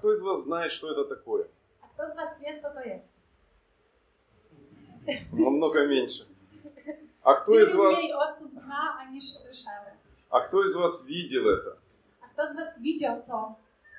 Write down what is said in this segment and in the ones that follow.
кто из вас знает, что это такое? A kto z was wie, co to jest? Намного меньше. А кто из вас, Mniej osób zna, aniż słyszały. а кто из вас видел это? A kto z was widział to?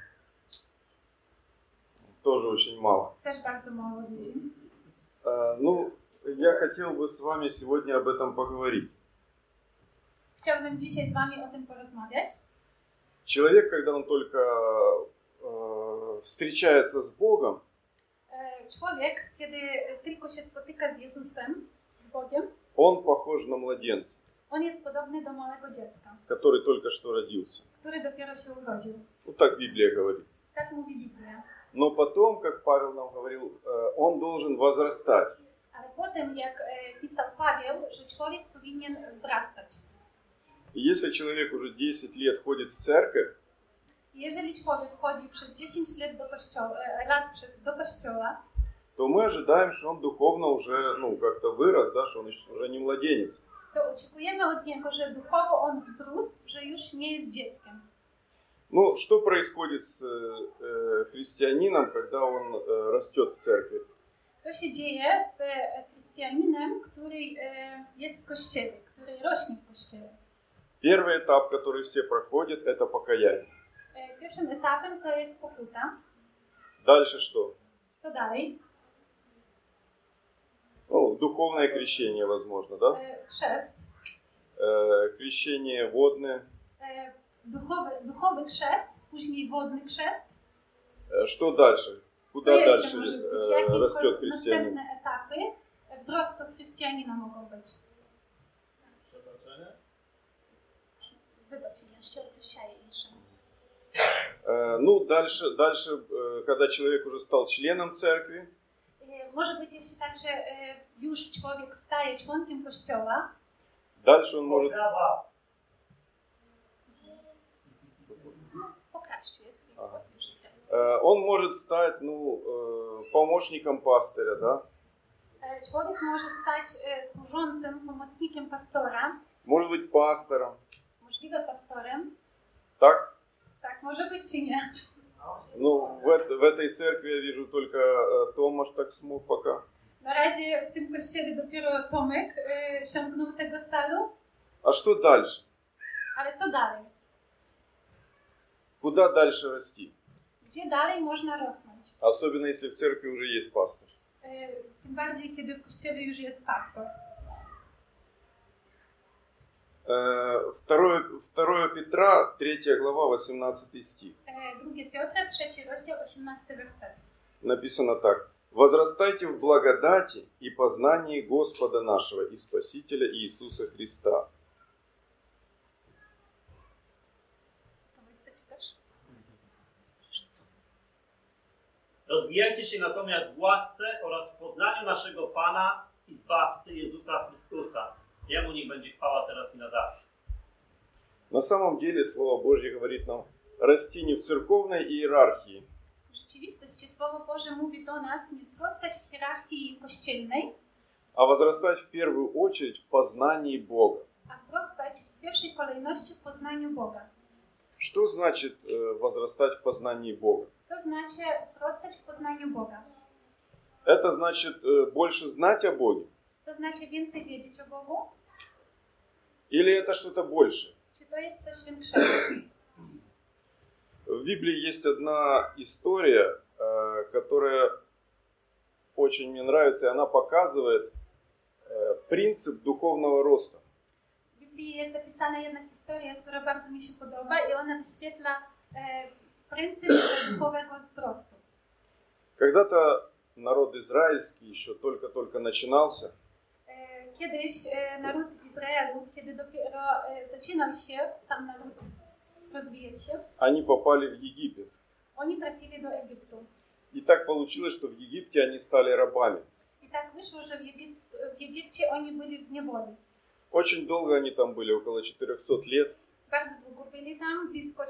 Тоже очень мало. Też bardzo mało ludzi. Ну, я хотел бы с вами сегодня об этом поговорить. Chciałbym dzisiaj z wami o tym porozmawiać. Человек, когда он только встречается с Богом, Człowiek, kiedy tylko się spotyka z Jezusem, z Bogiem, он похож на младенца, on jest podobny do małego dziecka, который только что родился. który dopiero się urodził. Ну, так Библия говорит. Tak mówi Biblia. Но потом, как Павел нам говорил, он должен возрастать. Ale potem, jak pisał Paweł, że człowiek powinien wzrastać. И если человек уже 10 лет ходит в церковь, Jeżeli człowiek chodzi przez 10 lat do kościoła, то мы ожидаем, что он духовно уже, как-то вырос, да, что он уже не младенец. to oczekujemy od niego, że duchowo on wzrósł, że już nie jest dzieckiem. Ну, что происходит с христианином, когда он растет в церкви? Co się dzieje z chrześcijaninem, który jest w kościele, który rośnie w kościele? Первый этап, который все проходят, это покаяние. Pierwszym etapem to jest pokuta. Дальше что? Co dalej? Ну, духовное крещение, возможно, да? Chrzest. Крещение водное. Duchowy chrzest, później wodny chrzest. Что дальше? Куда Co jeszcze дальше może być? Jakie растет христианин? następne etapy wzrostu chrześcijanina mogą być? Przebaczenie? Wybaczcie, jeszcze określaję jeszcze. Ну, дальше, когда человек уже стал членом церкви, Może być jeszcze tak, że już człowiek staje członkiem kościoła. дальше он может... Pokraść jest swój sposób życia. Он может стать, помощником пастыря, да? Człowiek może stać służącym, pomocnikiem pastora. Может быть пастором, Możliwe pastorem. так? Tak, może być czy nie. Ну, в этой церкви я вижу только Томаш так смог пока. Na razie w tym kościele dopiero Tomek sięgnął tego celu. А что дальше? Ale co dalej? Куда дальше расти? Gdzie dalej można rosnąć? Особенно если в церкви уже есть пастор. Tym bardziej, kiedy w kościele już jest pastor. 2 Петра, 3 глава, 18 стих. 2 Piotra, 3 rozdział, 18 werset. Написано так. «Возрастайте в благодати и познании Господа нашего и Спасителя Иисуса Христа». Rozwijajcie się natomiast w łasce oraz w poznaniu naszego Pana i Zbawcy Jezusa Chrystusa. Jemu niech będzie chwała teraz i na zawsze. На самом деле Слово Божье говорит нам расти не в церковной иерархии, W rzeczywistości Słowo Boże mówi do nas nie wzrastać w hierarchii kościelnej, а возрастать в первую очередь в познании Бога. a wzrastać w pierwszej kolejności w poznaniu Boga. Что значит возрастать в познании Бога? To znaczy wzrastać w poznaniu Boga. Это значит больше знать о Боге? To znaczy więcej wiedzieć o Bogu? Или это что-то большее? Czy to jest coś większego? В Библии есть одна история, которая очень мне нравится, и она показывает принцип духовного роста. W Biblii jest zapisana jedna historia, która bardzo mi się podoba i ona wyświetla принцип duchowego wzrostu. Когда-то народ израильский еще только-только начинался, Kiedyś naród Izraelu, kiedy dopiero zaczynał się sam naród rozwijać się, они попали в Египет. oni trafili do Egiptu. И так получилось, что в Египте они стали рабами. I tak wyszło, że w Egipcie oni byli w niewoli. Очень долго они там были, около 400 лет. Bardzo długo byli tam, blisko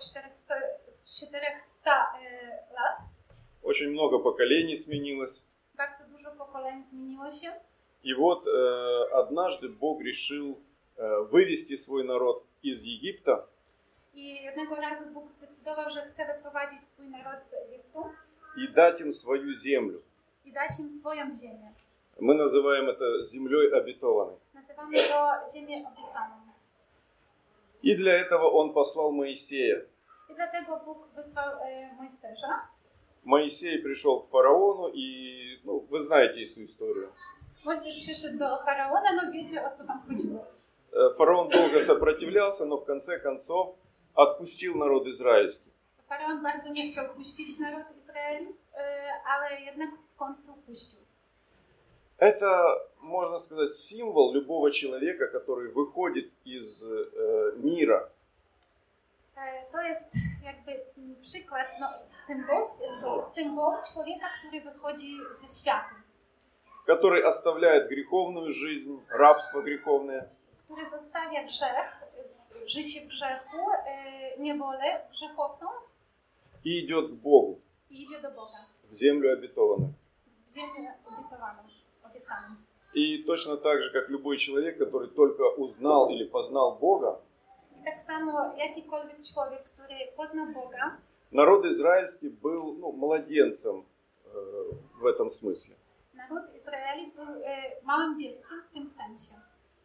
400 lat. Очень много поколений сменилось. Bardzo dużo pokoleń zmieniło się. И вот однажды Бог решил вывести свой народ из Египта I jednego razu Bóg zdecydował, że chce wyprowadzić swój naród z Egiptu. и дать им свою землю. i dać im swoją ziemię. Мы называем это землей обетованной. Nazywamy to ziemię obiecaną. И для этого он послал Моисея. I dlatego Bóg wysłał Mojżesza. Моисей пришел к фараону, и вы знаете эту историю. Mojżesz przyszedł do Faraona, no wiecie, o co tam chodziło. Фараон долго сопротивлялся, но в конце концов отпустил народ израильский. Faraon bardzo nie chciał puścić naród Izraeli, ale jednak w końcu puścił. Это, можно сказать, символ любого человека, который выходит из мира. To jest jakby przykład, symbol człowieka, który wychodzi ze świata. Который оставляет греховную жизнь, рабство греховное. Który zostawia grzech, życie w grzechu, niewolę grzechowną. И идет к Богу, I idzie do Boga, в землю обетованную. w ziemię obiecaną. И точно так же, как любой человек, который только узнал или познал Бога, I tak samo jakikolwiek człowiek, który poznał Boga, народ израильский был младенцем в этом смысле. naród Izraeli był małym dzieckiem w tym sensie.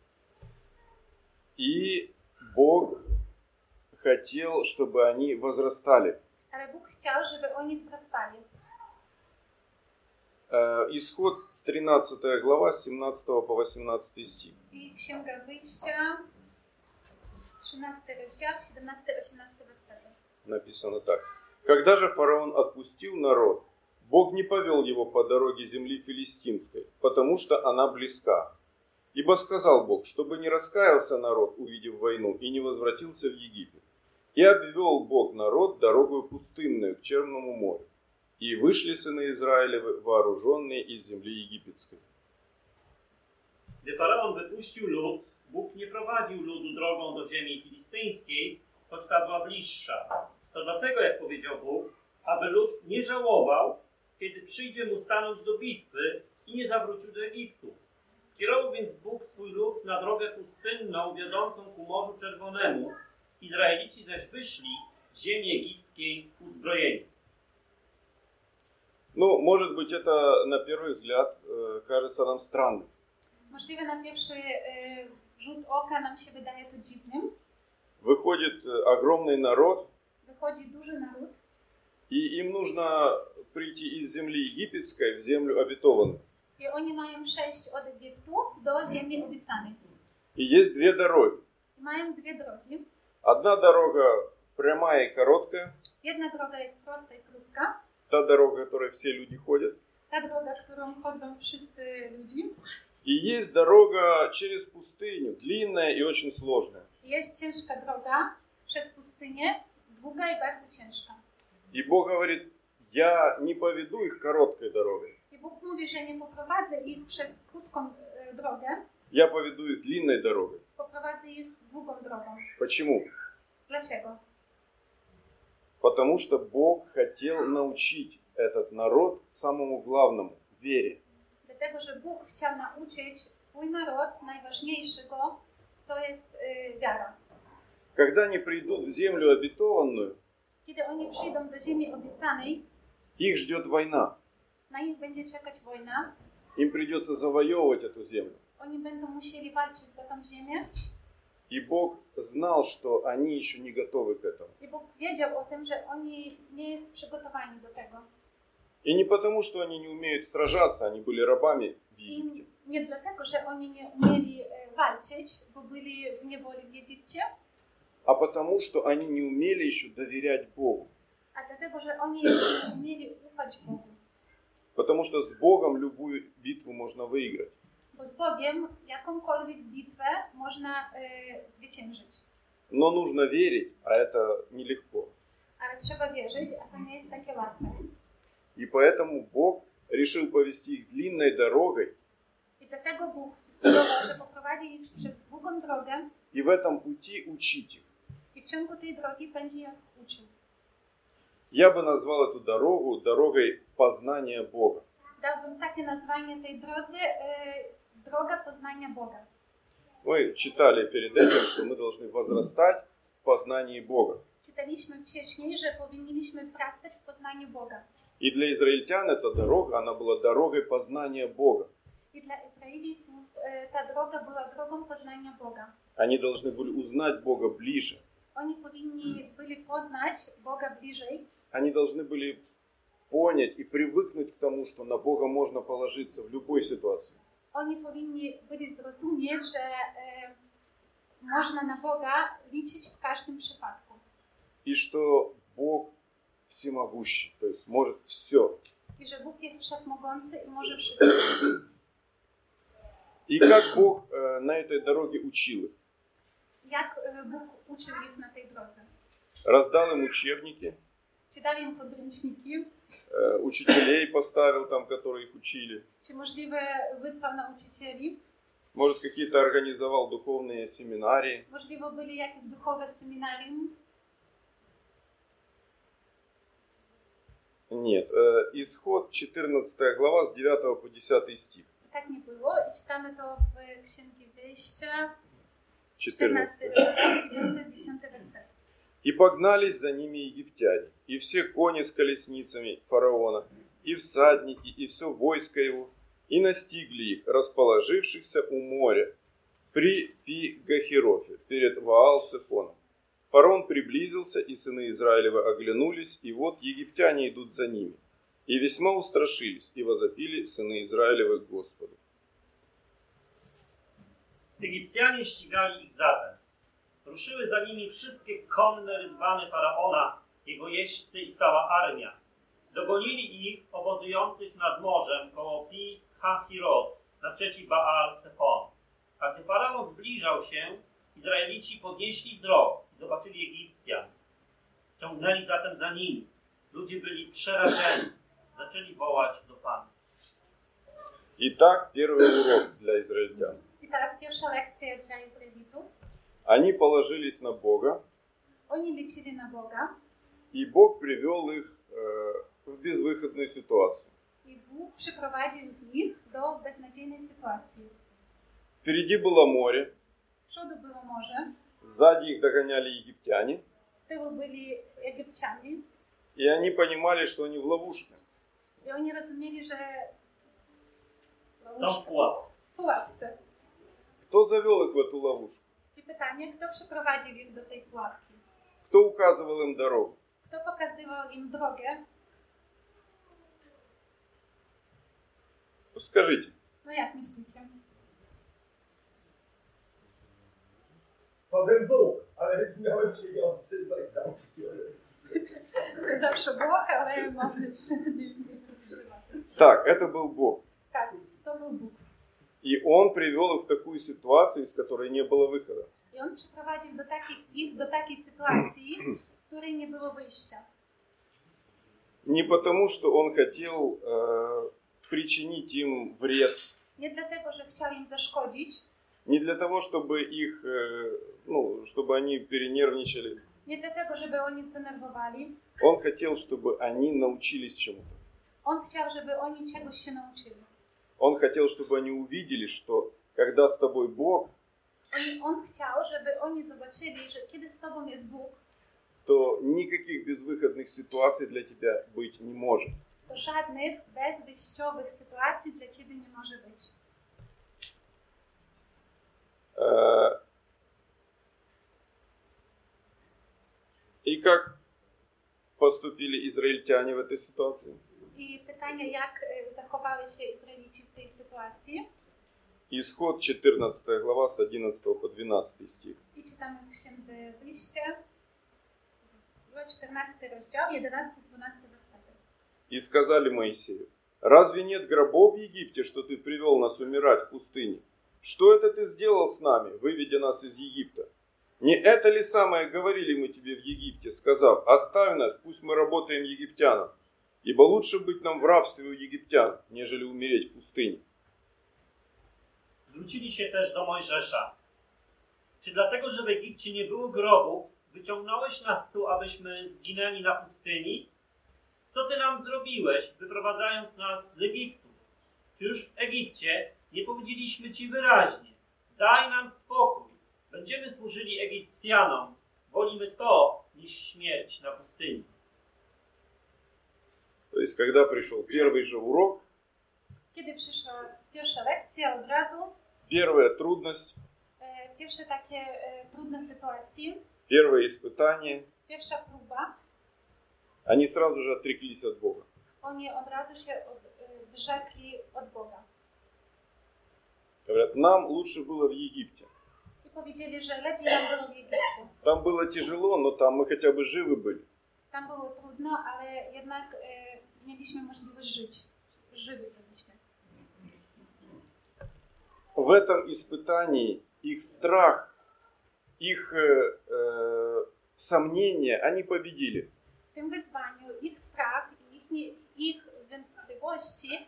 И Бог хотел, чтобы они возрастали. Ale Bóg chciał, żeby oni wzrastali. Исход 13 глава, с 17 по 18 стих. I Księga Wyjścia, 13 rozdział, 17-18 wersety. Написано так. Когда же фараон отпустил народ, Бог не повел его по дороге земли филистимской, потому что она близка. Ибо сказал Бог, чтобы не раскаялся народ, увидев войну, и не возвратился в Египет. И обвел Бог народ дорогою пустынную к Черному морю. И вышли сыны Израилевы, вооруженные из земли египетской. Gdy Faraon wypuścił lud, Bóg nie prowadził ludu drogą do ziemi filistyńskiej, choć ta była bliższa. To dlatego, jak powiedział Bóg, aby lud nie żałował, kiedy przyjdzie mu stanąć do bitwy i nie zawrócił do Egiptu. Skierował więc Bóg swój lud na drogę pustynną wiodącą ku Morzu Czerwonemu. Izraelici zaś wyszli z ziemi egipskiej uzbrojeni. Может быть, это на первый взгляд кажется нам странным. Możliwe na pierwszy rzut oka nam się wydaje to dziwnym. Выходит огромный народ, Wychodzi duży naród и им нужно прийти из земли египетской в землю обетованную. i oni mają przejść od Egiptu do ziemi obiecanej. И есть две дороги. I mają dwie drogi. Одна дорога прямая и короткая, Jedna droga jest prosta i krótka. та дорога, которой все люди ходят. Ta droga, którą chodzą wszyscy ludzie. И есть дорога через пустыню, длинная и очень сложная. Jest ciężka droga przez pustynię, długa i bardzo ciężka. И Бог говорит, я не поведу их короткой дорогой. I Bóg mówi, że nie poprowadzę ich przez krótką drogę, Я поведу их длинной дорогой. poprowadzę ich długą drogą. Почему? Dlaczego? Потому что Бог хотел научить этот народ самому главному – вере. Dlatego, że Bóg chciał nauczyć swój naród najważniejszego, to jest wiara. Когда они придут в землю обетованную, Kiedy oni przyjdą do ziemi obiecanej, их ждет война. na nich będzie czekać wojna. Им придется завоевывать эту землю. Oni będą musieli walczyć za tą ziemię. И Бог знал, что они еще не готовы к этому. I Bóg wiedział o tym, że oni nie jest przygotowani do tego. И не потому, что они не умеют сражаться, они были рабами в Египте. I nie dlatego, że oni nie umieli walczyć, bo byli w niewoli w Egipcie, А потому, что они не умели еще доверять Богу. a dlatego, że oni jeszcze nie umieli ufać Bogu. Потому что с Богом любую битву можно выиграть. Bo z Bogiem jakąkolwiek bitwę można zwyciężyć. Но нужно верить, а это нелегко. Ale trzeba wierzyć, a to nie jest takie łatwe. И поэтому Бог решил повести их длинной дорогой. I dlatego Bóg zdecydował, że poprowadzi ich przez długą drogę И в этом пути учить их. i w ciągu tej drogi będzie ich uczył. Я бы назвал эту дорогу дорогой познания Бога. Dałbym takie nazwanie tej drodze, droga poznania Boga. Мы читали перед этим, что мы должны возрастать в познании Бога. Czytaliśmy wcześniej, że powinniśmy wzrastać w poznaniu Boga. И для израильтян эта дорога, она была дорогой познания Бога. I dla Izraelitów ta droga była drogą poznania Boga. Они должны были узнать Бога ближе. Oni powinni byli poznać Boga bliżej. Они должны были понять и привыкнуть к тому, что на Бога можно положиться в любой ситуации. Oni powinni byli zrozumieć, że można na Boga liczyć w każdym przypadku. И что Бог всемогущий, то есть может все. I że Bóg jest wszechmogący i może wszystko. И как Бог на этой дороге учил их? Jak Bóg uczył ich na tej drodze? Раздал им учебники, Czy dał im podręczniki? учителей поставил там, которые их учили. Czy możliwe wysłał nauczycieli? Может, какие-то организовал духовные семинарии. Możliwe byli jakieś duchowe seminarium? Нет. Исход 14 глава с 9 по 10 стих. Tak nie było i czytamy to w Księgi Wyjścia, 14 14. 10 werset. «И погнались за ними египтяне, и все кони с колесницами фараона, и всадники, и все войско его, и настигли их, расположившихся у моря, при Пи-Гахерофе, перед Ваал-Цефоном. Фараон приблизился, и сыны Израилевы оглянулись, и вот египтяне идут за ними. И весьма устрашились, и возопили сыны Израилевы к Господу». Egipcjanie ścigali ich zatem. Ruszyły za nimi wszystkie konne rydwany Faraona, jego jeźdźcy i cała armia. Dogonili ich obozujących nad morzem koło Pi-Hahirot, naprzeciw Baal-Sefon. A gdy Faraon zbliżał się, Izraelici podnieśli wzrok i zobaczyli Egipcjan. Ciągnęli zatem za nimi. Ludzie byli przerażeni. Zaczęli wołać do Pana. Итак, первый урок для израильтян. I teraz pierwsza lekcja dla Izraelitów. Они положились на Бога, Oni liczyli na Boga и Бог привел их в безвыходную ситуацию. i Bóg przyprowadził ich do beznadziejnej sytuacji. Впереди было море, Z przodu było morze, сзади их догоняли египтяне, z tyłu byli Egipcianie и они понимали, что они в ловушке. i oni rozumieli, że Są w pułapce. w pułapce. Кто завел их в эту ловушку? I pytanie, kto przyprowadził ich do tej pułapki? Кто указывал им дорогу? Kto pokazywał im drogę? Скажите. No jak myślicie? Powiem Bóg, ale miałem się nie odzywać za Zawsze Bóg, ale mamy nie wyzywać. Так, это был Бог. Tak, to był Bóg. И Он привел их в такую ситуацию, из которой не было выхода. I on przyprowadził ich do takiej sytuacji, z której nie było wyjścia. Не потому, что Он хотел причинить им вред, Nie dlatego, że chciał im zaszkodzić, не для того, чтобы их, чтобы они перенервничали. nie dlatego, żeby oni zdenerwowali. Он хотел, чтобы они научились чему-то. On chciał, żeby oni czegoś się nauczyli. Он хотел, чтобы они увидели, что когда с тобой Бог, On chciał, żeby oni zobaczyli, że kiedy z tobą jest Bóg, то никаких безвыходных ситуаций для тебя быть не может. to żadnych bezwyjściowych sytuacji dla ciebie nie może być. И как поступили израильтяне в этой ситуации? I pytanie, jak zachowały się Izraelici w tej sytuacji? Исход 14 глава с 11 по 12 стих. I czytamy w Księdze Wyjście, 14 rozdział, 11-12 wersety. И сказали Моисею: разве нет гробов в Египте, что ты привел нас умирать в пустыне? Что это ты сделал с нами, выведя нас из Египта? Не это ли самое говорили мы тебе в Египте, сказав: оставь нас, пусть мы работаем египтянам, ибо лучше быть нам в рабстве у египтян, нежели умереть в пустыне. Zwrócili się też do Mojżesza. Czy dlatego, że w Egipcie nie było grobów, wyciągnąłeś nas tu, abyśmy zginęli na pustyni? Co ty nam zrobiłeś, wyprowadzając nas z Egiptu? Czy już w Egipcie nie powiedzieliśmy ci wyraźnie: daj nam spokój, będziemy służyli Egipcjanom, wolimy to, niż śmierć na pustyni. То То есть, когда пришел первый же урок, Kiedy przyszła pierwsza lekcja od razu, первая трудность, pierwsze takie trudne sytuacje, первое испытание, pierwsza próba, они сразу же отреклись от Бога. oni od razu się wyrzekli od Boga. Говорят, нам лучше было в Египте. I powiedzieli, że lepiej nam było w Egipcie. Там было тяжело, но там мы хотя бы живы были. Tam było trudno, ale jednak mieliśmy możliwość żyć. Żywi byliśmy. В этом испытании их страх, их сомнения, они победили. W tym wyzwaniu ich strach i ich wątpliwości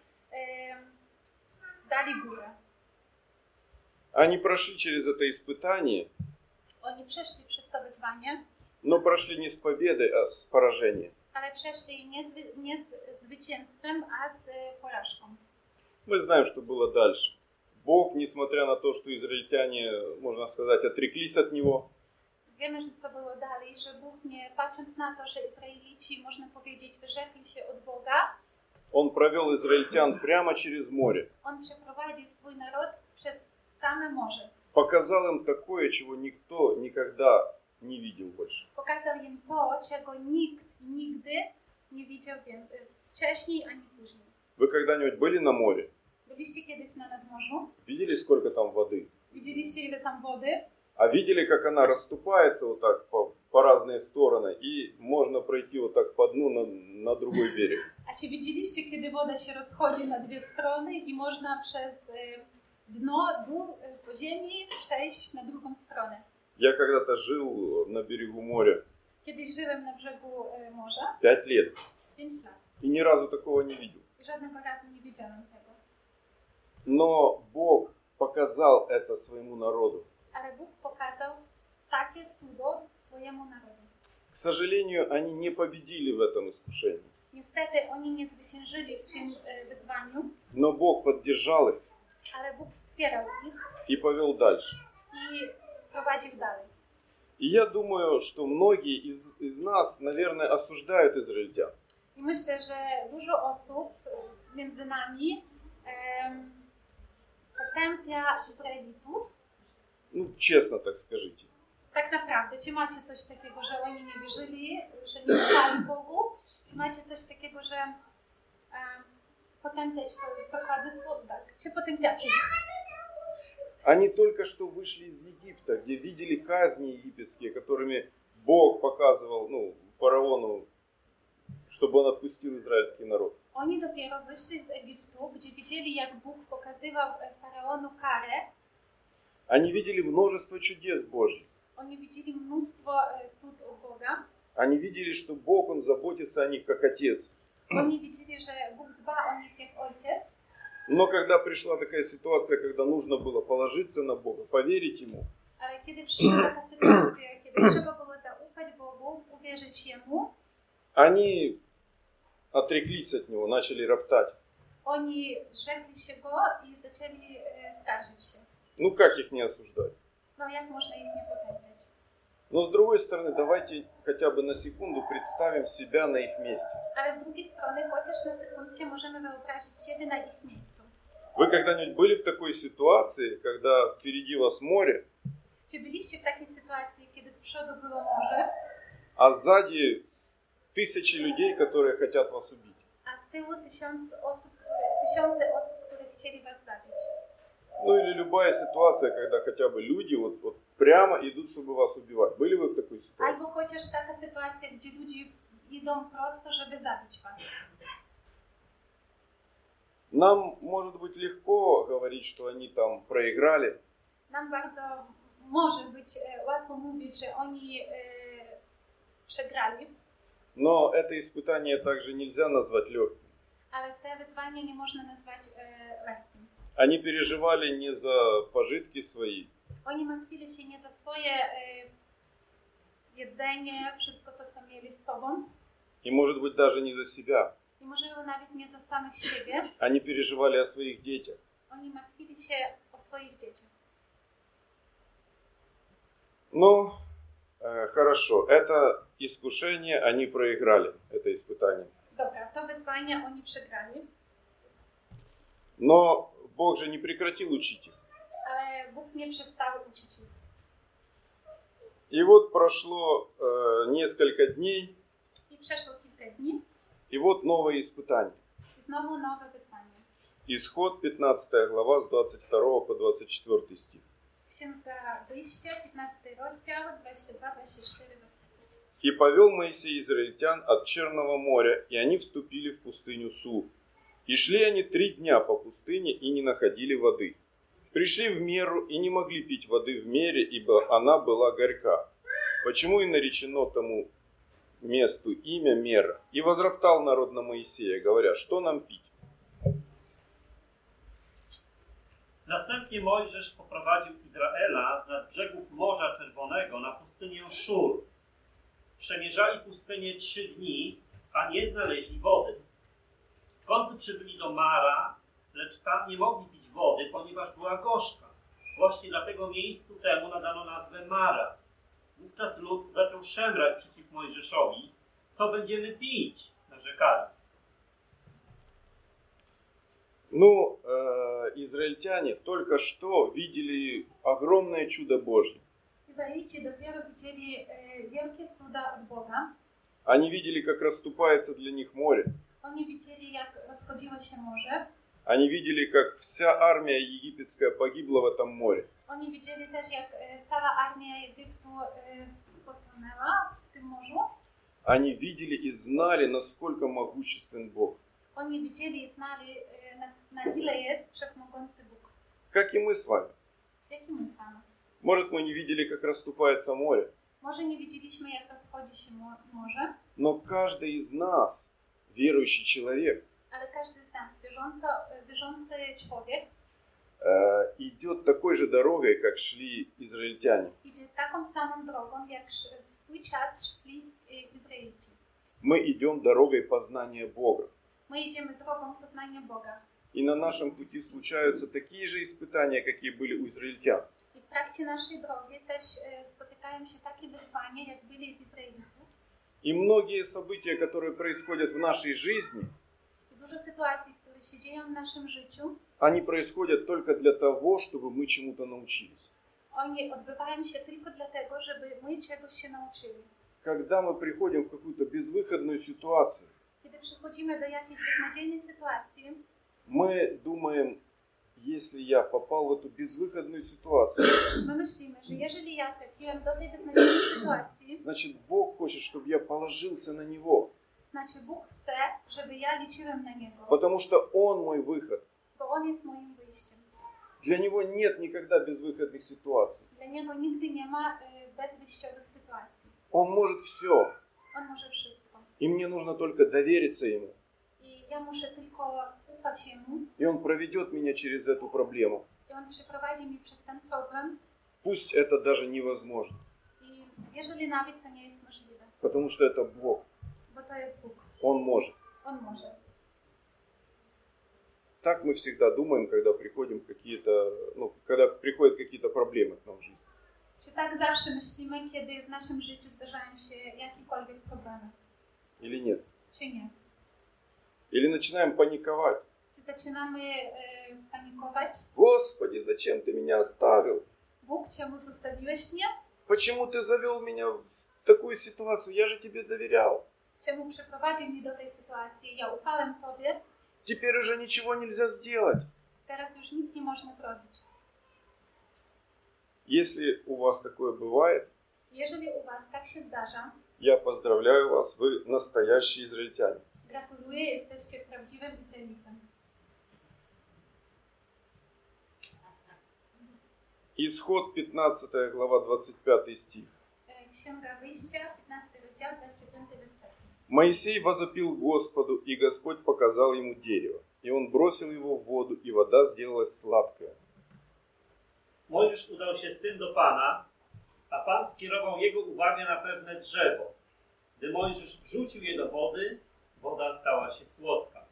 dali górę. Они прошли через это испытание, Oni przeszli przez to wyzwanie, но прошли не с победой, а с поражением. ale przeszli nie z zwycięstwem, a z porażką. Мы знаем, что было дальше. Бог, несмотря на то, что израильтяне, можно сказать, отреклись от Него, Wiemy, że co było dalej, że Bóg, nie patrząc na to, że Izraelici, można powiedzieć, wyrzekli się od Boga, Он провел израильтян прямо через море, On przeprowadził swój naród przez same morze. показал им такое, чего никто никогда не видел больше. Pokazał im to, czego nikt nigdy nie widział wcześniej ani później. Вы когда-нибудь были на море? Byliście kiedyś na nadmorzu? Видели, сколько там воды? Widzieliście, ile tam wody? А видели, как она расступается вот так по разные стороны, и можно пройти вот так по дну на другой берег? A czy widzieliście, kiedy woda się rozchodzi na dwie strony i można przez dno, dół, po ziemi przejść na drugą stronę? Я когда-то жил на берегу моря Kiedyś żyłem na brzegu morza, 5 лет, 5 lat. и ни разу такого не видел. I żadnego razu nie widziałem tego. Но Бог показал это своему народу. Ale Bóg pokazał takie cudo swojemu narodowi. К сожалению, они не победили в этом искушении. Niestety oni nie zwyciężyli w tym wyzwaniu, Но Бог поддержал их ale Bóg wspierał ich и повел дальше. i prowadził dalej. И я думаю, что многие из нас, наверное, осуждают израильтян. I myślę, że dużo osób między nami potępia Izraelitów. Ну, честно так скажите. Tak naprawdę, czy macie coś takiego, że oni nie wierzyli, że nie ufali Bogu? Czy macie coś takiego, że potępiać to dokładne słowo? Tak, czy potępiacie ich? Они только что вышли из Египта, где видели казни египетские, которыми Бог показывал фараону, чтобы он отпустил израильский народ. Oni dopiero wyszli z Egiptu, gdzie widzieli, jak Bóg pokazywał faraonu karę. Они видели множество чудес Божьих. Oni widzieli mnóstwo cud od Boga. Они видели, что Бог, Он заботится о них как Отец. Oni widzieli, że Bóg dba o nich jak ojciec. Но когда пришла такая ситуация, когда нужно было положиться на Бога, поверить Ему, Ale kiedy przyszła taka sytuacja, kiedy trzeba było zaufać Bogu, uwierzyć Jemu, они отреклись от Него, начали роптать. oni rzekli się Go i zaczęli skarżyć się. Ну как их не осуждать? No jak można ich nie potępiać? Но с другой стороны, давайте хотя бы на секунду представим себя на их месте. Ale z drugiej strony, chociaż na sekundkę możemy wyobrazić siebie na ich miejscu. Вы когда-нибудь были в такой ситуации, когда впереди вас море, Czy byliście w takiej sytuacji, kiedy z przodu było morze, а сзади тысячи людей, которые хотят вас убить? a z tyłu tysiące osób, które chcieli was zabić? Ну или любая ситуация, когда хотя бы люди вот прямо идут, чтобы вас убивать. Были вы в такой ситуации? Albo chociaż taka sytuacja, gdzie ludzie idą prosto, żeby zabić was. Нам, может быть, легко говорить, что они там проиграли, Nam bardzo może być łatwo mówić, że oni przegrali, но это испытание также нельзя назвать легким. ale te wyzwanie nie można nazwać lekkim. Они переживали не за пожитки свои, Oni martwili się nie za swoje jedzenie, wszystko to, co mieli z sobą, и, может быть, даже не за себя. i może nawet nie za samych siebie. Они переживали о своих детях. Oni martwili się o swoich dzieciach. Ну, хорошо, это искушение они проиграли, это испытание. Dobra, to wyzwanie oni przegrali, Но Бог же не прекратил учить их. ale Bóg nie przestał uczyć ich. И вот прошло несколько дней, I przeszło kilka dni и вот новое испытание. i znowu nowe wyzwanie. Исход 15 глава с 22 по 24 стих. Księga Wyjścia, 15 rozdział, 22-24 wersety. «И повел Моисей израильтян от Черного моря, и они вступили в пустыню Сур. И шли они 3 дня по пустыне, и не находили воды. Пришли в Меру, и не могли пить воды в Мере, ибо она была горька. Почему и наречено тому месту имя Мера? И возроптал народ на Моисея, говоря, что нам пить?» Następnie Mojżesz poprowadził Izraela z brzegów Morza Czerwonego na pustynię Szur. Przemierzali pustynię 3 dni, a nie znaleźli wody. W końcu przybyli do Mara, lecz tam nie mogli pić wody, ponieważ była gorzka. Właśnie dlatego miejscu temu nadano nazwę Mara. Wówczas lud zaczął szemrać przeciw Mojżeszowi. Co będziemy pić? Narzekali. Ну, израильтяне только что видели огромное чудо Божье. Izraelici dopiero widzieli wielkie cuda od Boga. Они видели, как расступается для них море. Oni widzieli, jak rozchodziło się morze. Они видели, как вся армия египетская погибла в этом море. Oni widzieli też, jak cała armia Egiptu potonęła w tym morzu. Они видели и знали, насколько могуществен Бог. Oni widzieli i znali, na ile jest wszechmogący Bóg. Как и мы с вами. Jaki my sami. Может, мы не видели, как расступается море, Może nie widzieliśmy, jak rozchodzi się morze, но каждый из нас, верующий человек, ale każdy z nas, wierzący człowiek, идет такой же дорогой, как шли израильтяне. idzie taką samą drogą, jak w swój czas szli Izraelici. Мы идем дорогой познания Бога. My idziemy drogą poznania Boga. И на нашем пути случаются такие же испытания, какие были у израильтян. I w trakcie naszej drogi też spotykają się takie wyzwania, jak byli w Izraelitów. И многие события, которые происходят в нашей жизни, I dużo sytuacji, które się dzieją w naszym życiu, они происходят только для того, чтобы мы чему-то научились. oni odbywają się tylko dlatego, żeby my czegoś się nauczyli. Когда мы приходим в какую-то безвыходную ситуацию, Kiedy przychodzimy do jakiejś beznadziejnej sytuacji, мы думаем, если я попал в эту безвыходную ситуацию, my myślimy, że jeżeli ja trafiłem do tej beznadziejnej sytuacji, значит, Бог хочет, чтобы я положился на Него, znaczy Bóg chce, żeby ja liczyłem na Niego, потому что Он мой выход. bo On jest moim wyjściem. Для Него нет никогда безвыходных ситуаций. Dla Niego nigdy nie ma bezwyjściowych sytuacji. Он может все, On może wszystko. и мне нужно только довериться Ему. I ja muszę tylko ufać Jemu И Он проведет меня через эту проблему. i On przeprowadzi mnie przez ten problem. Пусть это даже невозможно, I jeżeli nawet to nie jest możliwe, потому что это Бог. bo to jest Bóg. Он может. On może. Так мы всегда думаем, когда приходим в какие-то, когда приходят какие-то проблемы к нам в жизни. Czy tak zawsze myślimy, kiedy w naszym życiu zdarzają się jakiekolwiek problemy? Или нет? Czy nie? Или начинаем паниковать. Czy zaczynamy panikować? Господи, зачем ты меня оставил? Bóg, czemu zostawiłeś mnie? Почему ты завел меня в такую ситуацию? Я же тебе доверял. Czemu przyprowadził mnie do tej sytuacji? Ja ufałem Tobie, Теперь уже ничего нельзя сделать. teraz już nic nie można zrobić. Если у вас такое бывает, Jeżeli u Was tak się zdarza, я поздравляю вас, вы настоящие израильтяне. gratuluję, jesteście prawdziwym Izraelitem. Исход 15 глава 25 стих. Księga Wyjścia, 15 rozdział, 25 werset. Моисей возопил Господу, и Господь показал ему дерево. И он бросил его в воду, и вода сделалась сладкая. Mojżesz udał się z tym do Pana, a Pan skierował jego uwagę na pewne drzewo. Gdy Mojżesz wrzucił je do wody, woda stała się słodka.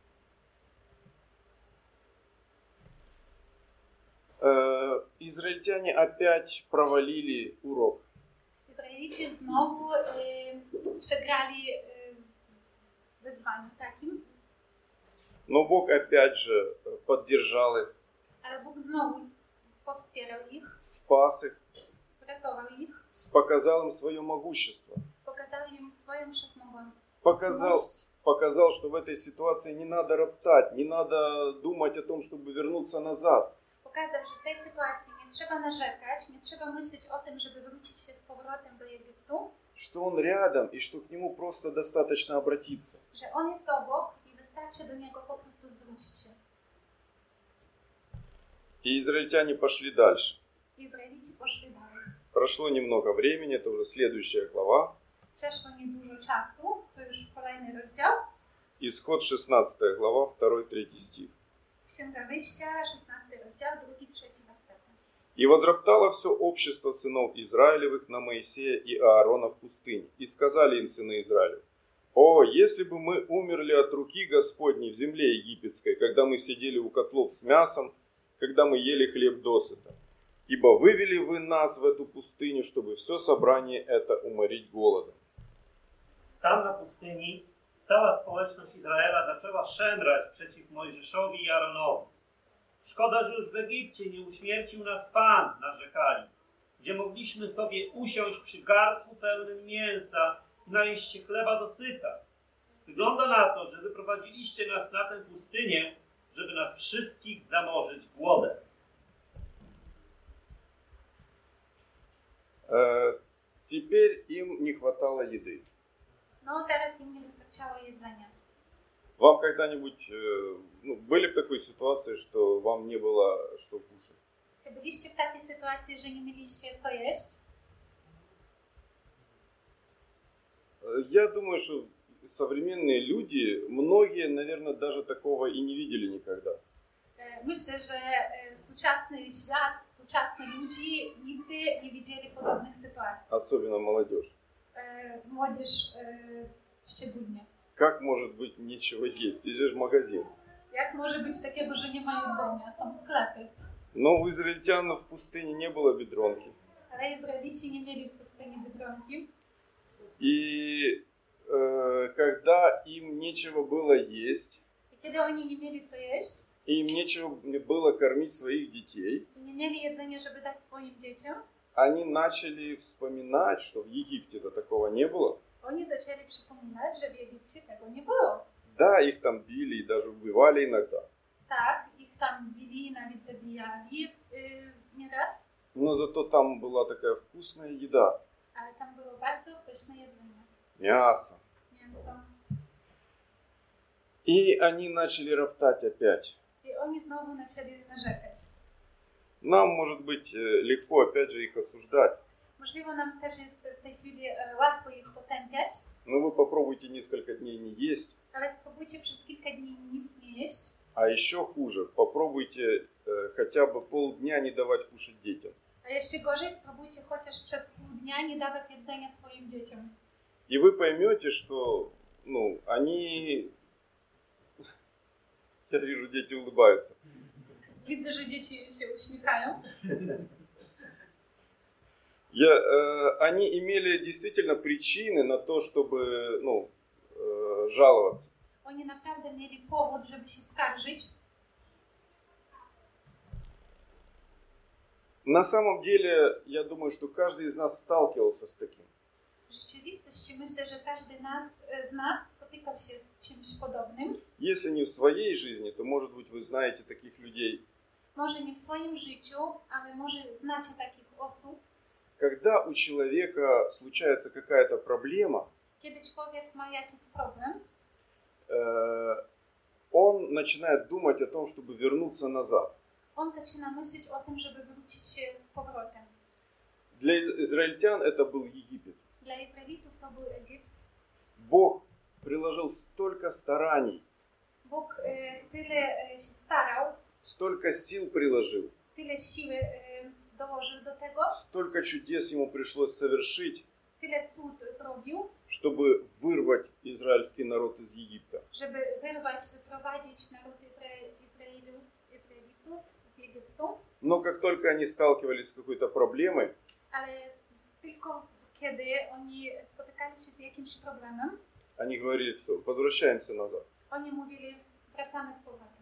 Израильтяне опять провалили урок. Izraelici znowu przegrali wyzwanie. wyzwaniu takim, Но Бог опять же поддержал их, ale Bóg znowu powspierał ich, спас их, uratował ich, показал им свое могущество, pokazał im swoją wszechmogącność. показал, что в этой ситуации не надо роптать, не надо думать о том, чтобы вернуться назад. Pokazał, że w tej sytuacji nie trzeba narzekać, nie trzeba myśleć o tym, żeby wrócić się z powrotem do Egiptu, Что Он рядом и что к Нему просто достаточно обратиться. że On jest obok i wystarczy do Niego po prostu zwrócić się. И израильтяне пошли дальше. Izraelici poszli dalej. Прошло немного времени, это уже следующая глава. Przeszło niedużo czasu, to już kolejny rozdział. Исход 16 глава, 2-3 стих. Księga Wyjścia, 16 rozdział, 2-3 wersety. «И возроптало все общество сынов Израилевых на Моисея и Аарона в пустыне. И сказали им сыны Израилев: О, если бы мы умерли от руки Господней в земле египетской, когда мы сидели у котлов с мясом, когда мы ели хлеб досыта. Ибо вывели вы нас в эту пустыню, чтобы все собрание это уморить голодом». Tam na pustyni cała społeczność Izraela zaczęła szemrać przeciw Mojżeszowi i Aaronowi. Szkoda, że już w Egipcie nie uśmiercił nas Pan, narzekali, gdzie mogliśmy sobie usiąść przy garnku pełnym mięsa i najeść się chleba dosyta. Wygląda na to, że wyprowadziliście nas na tę pustynię, żeby nas wszystkich zamorzyć głodem. Теперь им не хватало еды. No teraz im nie wystarczało jedzenia. Вам когда-нибудь были в такой ситуации, что вам не было что кушать? Czy byliście w takiej sytuacji, że nie mieliście co jeść? Я думаю, что современные люди, многие, наверное, даже такого и не видели никогда. Myślę, że współczesny świat, współczesni ludzie nigdy nie widzieli podobnych sytuacji. Особенно молодежь. Młodzież szczególnie. Как может быть нечего есть? Идешь в магазин. Jak może być takiego, że nie ma jedzenia? Są sklepy. Но у израильтян в пустыне не было бедронки. Ale Izraelici nie mieli w pustyni Biedronki. И когда им нечего было есть, I kiedy oni nie mieli co jeść, и им нечего было кормить своих детей, i nie mieli jedzenia, żeby dać swoim dzieciom, они начали вспоминать, что в Египте-то такого не было. oni zaczęli przypominać, że w Egipcie tego nie było. Да, их там били и даже убивали иногда. Tak, ich tam bili, nawet zabijali nieraz, Но зато там была такая вкусная еда. ale tam było bardzo pyszne jedzenie. Мясо. Mięso. И они начали роптать опять. I oni znowu zaczęli narzekać. Нам, может быть, легко опять же их осуждать. Możliwe nam też jest w tej chwili łatwo ich potępiać, Но вы попробуйте несколько дней не есть. ale spróbujcie przez kilka dni nic nie jeść. А еще хуже, попробуйте хотя бы полдня не давать кушать детям. A jeszcze gorzej, spróbujcie chociaż przez pół dnia nie dawać jedzenia swoim dzieciom. И вы поймете, что они... Я вижу, дети улыбаются. Widzę, że dzieci się uśmiechają. Они имели действительно причины на то, чтобы жаловаться. Oni naprawdę mieli powód, żeby się skarżyć. На самом деле, я думаю, что каждый из нас сталкивался с таким. W rzeczywistości myślę, że każdy z nas spotykał się z czymś podobnym. Если не в своей жизни, то, может быть, вы знаете таких людей. Może nie w swoim życiu, ale może znacie takich osób. Когда у человека случается какая-то проблема, Kiedy człowiek ma jakiś problem, он начинает думать о том, чтобы вернуться назад. on zaczyna myśleć o tym, żeby wrócić się z powrotem. Для израильтян это был Египет. Dla Izraelitów to był Egipt. Бог приложил столько стараний, Bóg tyle się starał, столько сил приложил, tyle siły dołożył do tego, столько чудес ему пришлось совершить, tyle cud zrobił, чтобы вырвать израильский народ из Египта. żeby wyprowadzić naród Izraelitów z Egiptu, Но как только они сталкивались с какой-то проблемой, ale tylko kiedy oni spotykali się z jakimś problemem, Они говорили, все, возвращаемся назад. Oni mówili, wracamy z powrotem.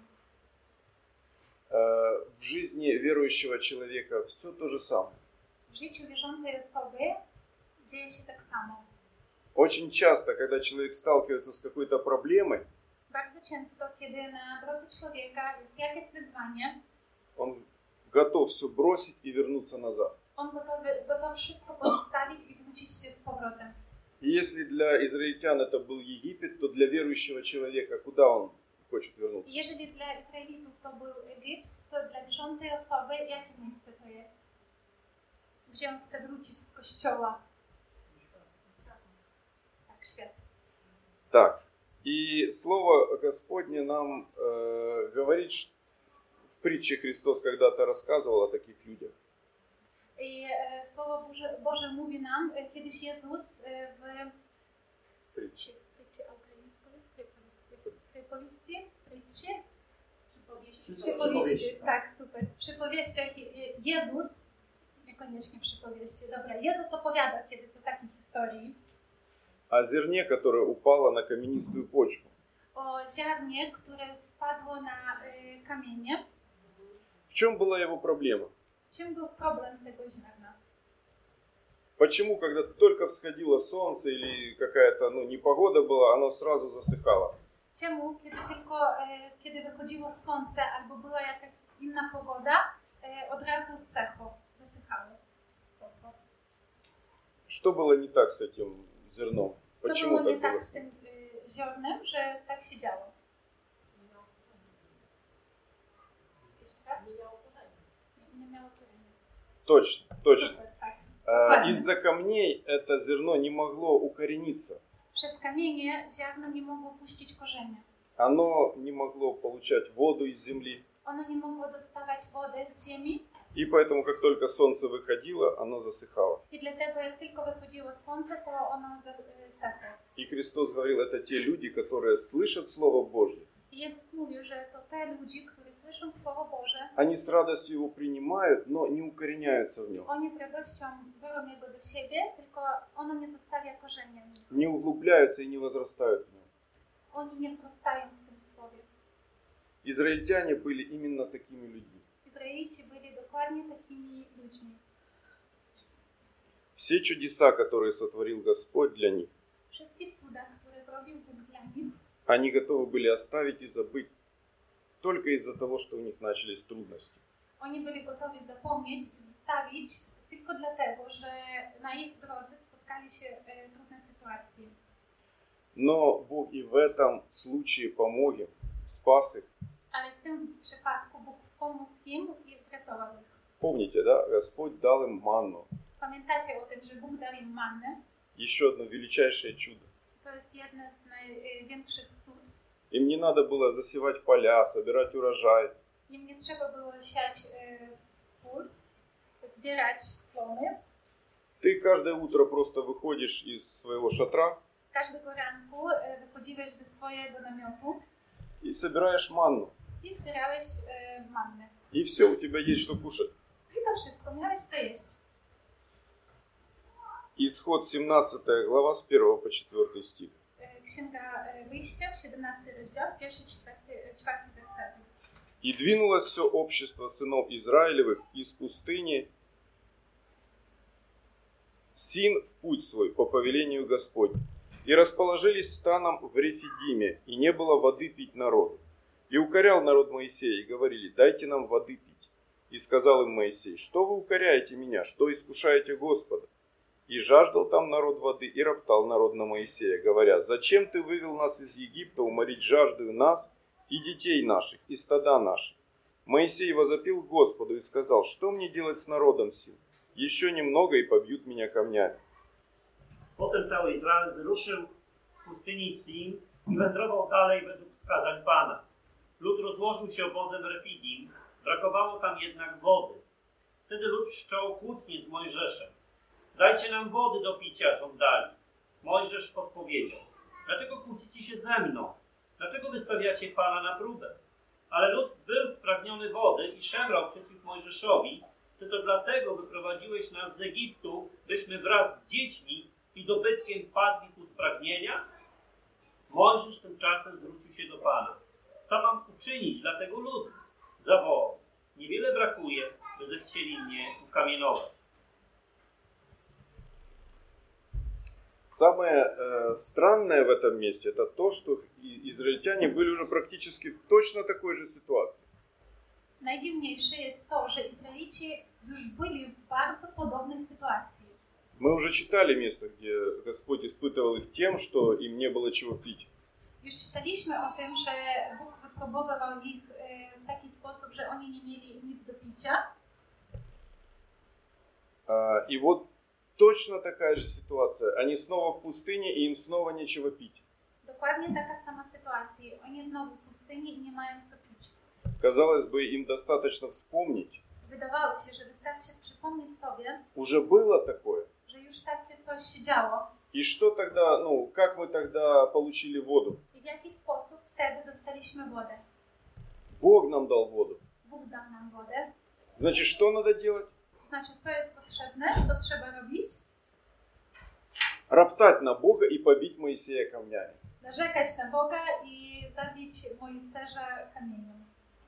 В жизни верующего человека все то же самое. W życiu wierzącej osoby dzieje się tak samo. Очень часто, когда человек сталкивается с какой-то проблемой, Bardzo często, kiedy na drodze człowieka jest jakieś wyzwanie, он готов все бросить и вернуться назад. on gotów wszystko pozostawić i wrócić się z powrotem. И если для израильтян это был Египет, то для верующего человека куда он хочет вернуться? Jeżeli dla Izraelitów to był Egipt, to dla wierzącej osoby jakie miejsce to jest? Gdzie on chce wrócić z kościoła? Tak, świat. Так, и Слово Господне нам говорит, в притче Христос когда-то рассказывал о таких людях. I Słowo Boże mówi nam, kiedyś Jezus w Притче. Prycie przypowieści, Przypowieści. tak, super. W przypowieściach Jezus, niekoniecznie przypowieści, dobra, Jezus opowiada kiedyś o takiej historii, О зерне, которое упало на каменистую почву. o ziarnie, które spadło na kamienie. В чем была его проблема? Czym był problem tego ziarna? Почему, когда только всходило солнце или какая-то непогода была, оно сразу засыхало? Czemu, kiedy wychodziło słońce albo była jakaś inna pogoda, od razu zasychało. Что было не так с этим зерном? Co Почему było nie так tak было? z tym ziarnem, że tak się działo? Jeszcze raz? Nie miało korzenia. Точно, точно. Super, tak. Из-за камней это зерно не могло укорениться. Przez kamienie ziarno nie mogło puścić korzenia. Оно не могло получать воду из земли. Ono nie mogło dostawać wody z ziemi И поэтому, как только солнце выходило, оно засыхало. i dlatego jak tylko wychodziło słońce, to ono zasechło. И Христос говорил, это те люди, которые слышат Слово Божье. I Jezus mówił, że to te ludzi, którzy słyszą Słowo Boże, Они с радостью его принимают, но не укореняются в нем. oni z radością biorą jego do siebie, tylko ono nie zostawia korzenia. Не углубляются и не возрастают в нем. Oni nie wzrastają w tym słowie. Израильтяне были именно такими людьми. Izraelici byli dokładnie takimi ludźmi. Все чудеса, которые сотворил Господь для них, Wszystkie cuda, które zrobił Bóg dla nich, они готовы были оставить и забыть только из-за того, что у них начались трудности. oni byli gotowi zapomnieć i zostawić tylko dlatego, że na ich drodze spotkali się trudne sytuacje. Но Бог и в этом случае помог им, спас их. Ale w tym przypadku Bóg pomógł im i wratował ich. Помните, да? Господь дал им манну. Pamiętacie o tym, że Bóg dał im mannę? Еще одно величайшее чудо. To jest jedne z największych cud. Им не надо было засевать поля, собирать урожай. Im nie trzeba było siać pól, zbierać plony. Ты каждое утро просто выходишь из своего шатра Każdego ranku wychodziłeś ze swojego namiotu и собираешь манну. i zbierałeś mannę. И все, у тебя есть что kушать. I to wszystko, miałeś co jeść. Исход 17 глава с 1 по 4 стих. Księga Wyjścia, 17 rozdział, 1-4 wersety. «И двинулось все общество сынов Израилевых из пустыни Син в путь свой по повелению Господню. И расположились станом в Рефидиме, и не было воды пить народу. И укорял народ Моисея, и говорили, дайте нам воды пить. И сказал им Моисей, что вы укоряете меня, что искушаете Господа? И жаждал там народ воды, и роптал народ на Моисея, говоря, зачем ты вывел нас из Египта уморить жаждою нас и детей наших, и стада наших? Моисей возопил к Господу и сказал, что мне делать с народом сим? Еще немного, и побьют меня камнями. Potem cały Izrael wyruszył z pustyni Sin i wędrował dalej według wskazań Pana. Lud rozłożył się obozem w Refidim, brakowało tam jednak wody. Wtedy lud wszczął kłótnię z Mojżeszem. Dajcie nam wody do picia, żądali. Mojżesz odpowiedział, dlaczego kłócicie się ze mną? Dlaczego wystawiacie Pana na próbę? Ale lud był spragniony wody i szemrał przeciw Mojżeszowi, czy to dlatego wyprowadziłeś nas z Egiptu, byśmy wraz z dziećmi i dobytkiem padli ku spragnienia? Mojżesz tymczasem zwrócił się do Pana. Co mam uczynić dla tego ludu? Zawołał. Niewiele brakuje, by zechcieli mnie ukamienować. Самое странное в этом месте это то, что израильтяне были уже практически в точно такой же ситуации. Najdziwniejsze jest to, że Izraelici już byli w bardzo podobnej sytuacji. Мы уже читали место, где Господь испытывал их тем, что им не было чего пить. Już czytaliśmy o tym, że Bóg wypróbował ich w taki sposób, że oni nie mieli nic do picia. И вот точно такая же ситуация. Они снова в пустыне, и им снова нечего пить. Dokładnie taka sama sytuacja. Oni znowu w pustyni i nie mają co pić. Казалось бы, им достаточно вспомнить. Wydawało się, że wystarczy przypomnieć sobie, Уже было такое. że już takie coś się działo. И что тогда, как мы тогда получили воду? I w jaki sposób wtedy dostaliśmy wodę. Бог нам дал воду. Bóg dał nam wodę. Значит, что надо делать? Znaczy, co jest potrzebne, co trzeba robić? Роптать на Бога и побить Моисея камнями. Narzekać na Boga i zabić Mojżesza kamieniem.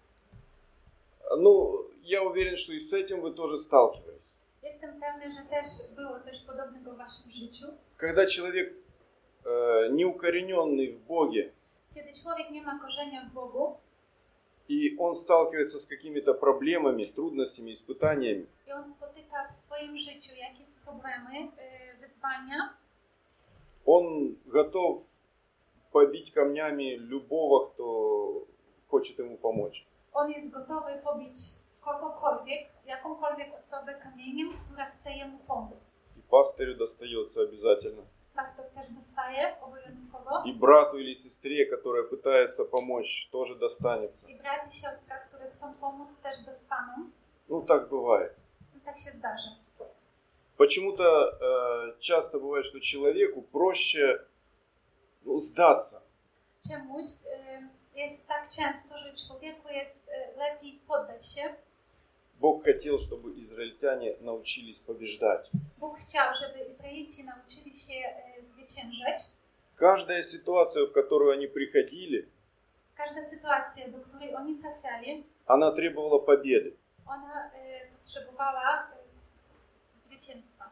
Я уверен, что и с этим вы тоже сталкивались. Jestem pewny, że też było coś podobnego w waszym życiu. Когда человек неукорененный в Боге, Kiedy człowiek nie ma korzenia w Bogu и он сталкивается с какими-то проблемами, трудностями, испытаниями, i on spotyka w swoim życiu jakieś problemy, wyzwania, он готов побить камнями любого, кто хочет ему помочь. on jest gotowy pobić kogokolwiek, jakąkolwiek osobę kamieniem, która chce jemu pomóc. И пастырю достается обязательно. Pastor też dostaje obowiązkowo. И брату или сестре, которая пытается помочь, тоже достанется. I brat i siostra, które chcą pomóc, też dostaną. Так бывает. I tak się zdarzy. Почему-то часто бывает, что человеку проще сдаться. Czemuś jest tak często, że człowieku jest lepiej poddać się. Бог хотел, чтобы израильтяне научились побеждать. Bóg chciał, żeby Izraelici nauczyli się zwyciężać. Каждая ситуация, в которую они приходили, Każda sytuacja, do której oni trafiali, она требовала победы. ona potrzebowała zwycięstwa.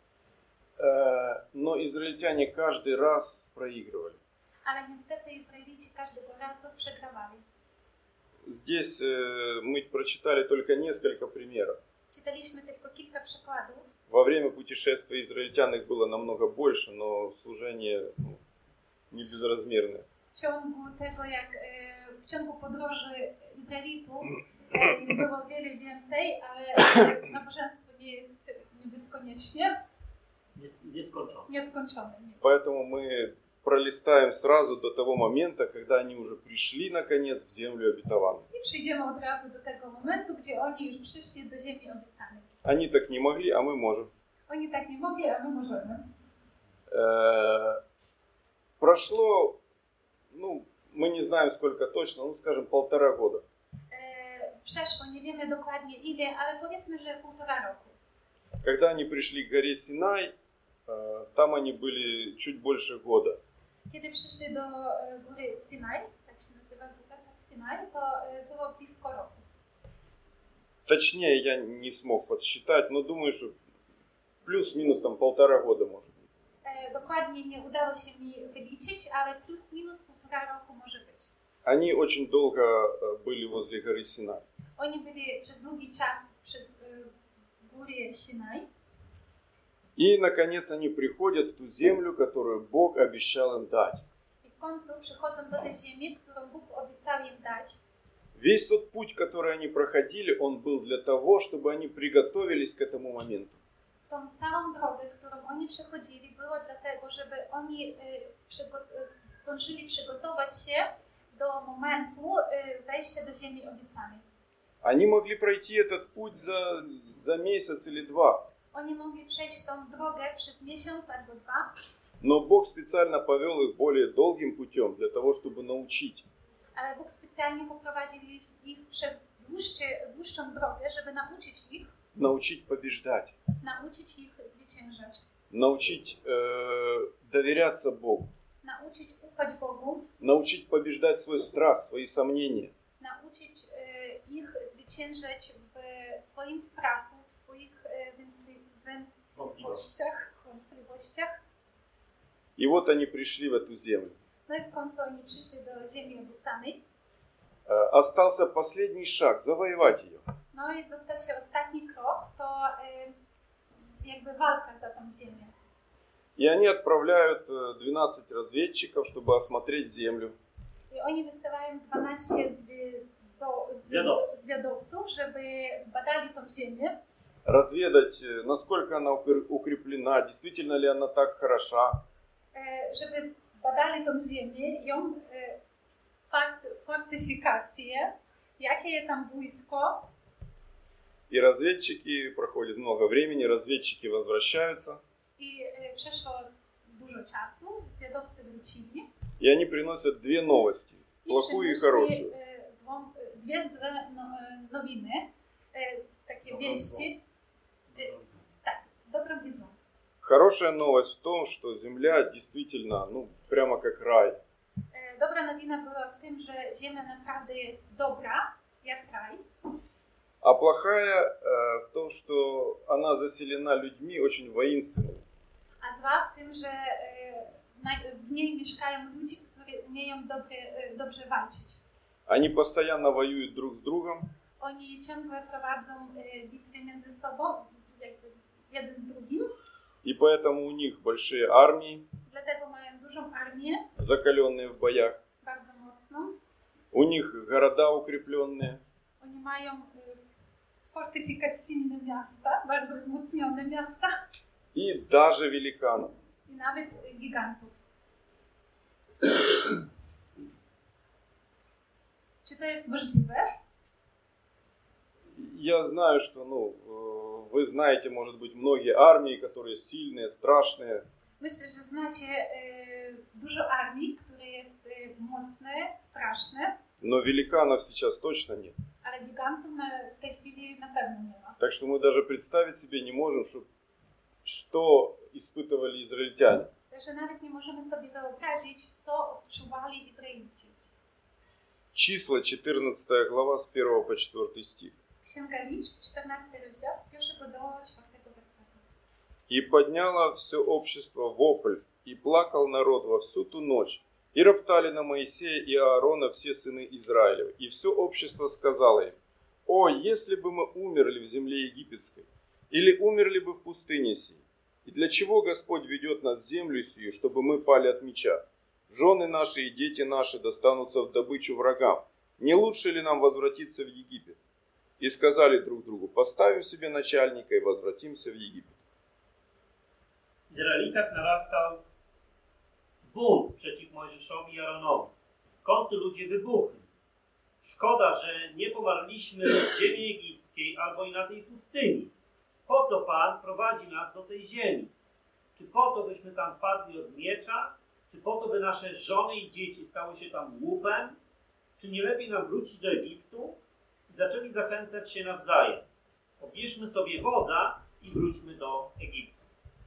Но израильтяне каждый раз проигрывали. Ale niestety Izraelici każdego razu przegrawali. Здесь мы прочитали только несколько примеров. Czytaliśmy tylko kilka przykładów. Во время путешествия израильтян их было намного больше, но служение не безразмерное. W ciągu tego, jak w ciągu podróży Izraelitów było wiele więcej, ale nabożeństwo nie jest bezkoniecznie nieskończone. Поэтому мы пролистаем сразу до того момента, когда они уже пришли наконец в землю обетованную. I przyjdziemy od razu do tego momentu, gdzie oni już przyszli do ziemi obiecanej. Они так не могли, а мы можем. Oni tak nie mogli, a my możemy. Прошло, мы не знаем сколько точно, скажем, 1,5 года. Przeszło, nie wiemy dokładnie ile, ale powiedzmy, że 1,5 roku. Когда они пришли к горе Синай, там они были чуть больше года. Kiedy przyszli do góry Sinaj, tak się nazywa góra, tak Sinaj, to było blisko roku. Точнее, я не смог подсчитать, но думаю, что плюс-минус там 1,5 года может быть. Dokładnie nie udało się mi wyliczyć, ale plus minus 1,5 roku może być. Они очень долго были возле горы Синай. Oni byli przez długi czas przy góry Sinaj. И, наконец, они приходят в ту землю, которую Бог обещал им дать. I w końcu przychodzą do tej ziemi, którą Bóg obiecał im dać. Весь тот путь, который они проходили, он был для того, чтобы они приготовились к этому моменту. Tą całą drogę, którą oni przechodzili, było dlatego, żeby oni zdążyli przygotować się do momentu wejścia do ziemi obiecanej. Они могли пройти этот путь за месяц или 2. Oni mogli przejść tą drogę przez miesiąc albo 2, Но Бог специально повел их более долгим путем для того, чтобы научить. ale Bóg specjalnie poprowadził ich przez dłuższą drogę, żeby nauczyć ich побеждать. Nauczyć ich zwyciężać. Научить доверяться Богу. Nauczyć ufać Bogu, научить побеждать свой страх, свои сомнения. nauczyć ich zwyciężać w swoim strachu, w swoich wątpliwościach. И вот они пришли в эту землю. No i w końcu oni przyszli do ziemi obiecanej. Остался последний шаг, завоевать ее. No i został się ostatni krok, to jakby walka za tą ziemię. И они отправляют 12 разведчиков, чтобы осмотреть землю. I oni wysyłają 12 zwiadowców, żeby zbadali tą ziemię. Разведать, насколько она укреплена, действительно ли она так хороша. Żeby zbadali tą ziemię, ją fortyfikację, jakie jest tam wojsko. И разведчики, проходит много времени, разведчики возвращаются. I przeszło dużo czasu, zwiadowcy wrócili. И они приносят две новости, плохую и хорошую. Dwie złe nowiny, takie wieści. Tak, dobrą i złą. Хорошая новость в том, что земля действительно, прямо как рай. Dobra nowina była w tym, że ziemia naprawdę jest dobra, jak raj. А плохая в том, что она заселена людьми очень воинственными. A zła w tym, że w niej mieszkają ludzie, którzy umieją dobrze walczyć. Они постоянно воюют друг с другом. Oni ciągle prowadzą bitwy między sobą, jakby jeden z drugim. И поэтому у них большие армии, Dlatego mają dużą armię, закаленные в боях. bardzo mocną. У них города укрепленные. Oni mają fortyfikacyjne miasta, bardzo wzmocnione miasta И даже великанов. i nawet gigantów. Czy to jest możliwe? Я знаю, что, вы знаете, может быть, многие армии, которые сильные, страшные. Myślę, że znacie dużo armii, które jest mocne, straszne, Но великанов сейчас точно нет. ale gigantów w tej chwili na pewno nie ma. Так что мы даже представить себе не можем, что испытывали израильтяне. Także nawet nie możemy sobie wyobrazić, co odczuwali Izraelici. Числа, 14 глава, с 1 по 4 стих. Księga Liczb, 14 rozdział, z 1 do 4 wersetu. «И подняло все общество вопль, и плакал народ во всю ту ночь, и роптали на Моисея и Аарона все сыны Израилевы. И все общество сказало им: О, если бы мы умерли в земле египетской, или умерли бы в пустыне сей! И для чего Господь ведет нас в землю сию, чтобы мы пали от меча? Жены наши и дети наши достанутся в добычу врагам. Не лучше ли нам возвратиться в Египет? И сказали друг другу: поставим себе начальника и возвратимся в Египет». W Izraelitach narastał bunt przeciw Mojżeszowi i Aaronowi. W końcu ludzie wybuchli. Szkoda, że nie pomarliśmy w ziemi egipskiej albo i na tej pustyni. Po co Pan prowadzi nas do tej ziemi? Czy po to, byśmy tam padli od miecza? Czy po to, by nasze żony i dzieci stały się tam łupem? Czy nie lepiej nam wrócić do Egiptu? I zaczęli zachęcać się nawzajem. Obierzmy sobie wodza i wróćmy do Egiptu.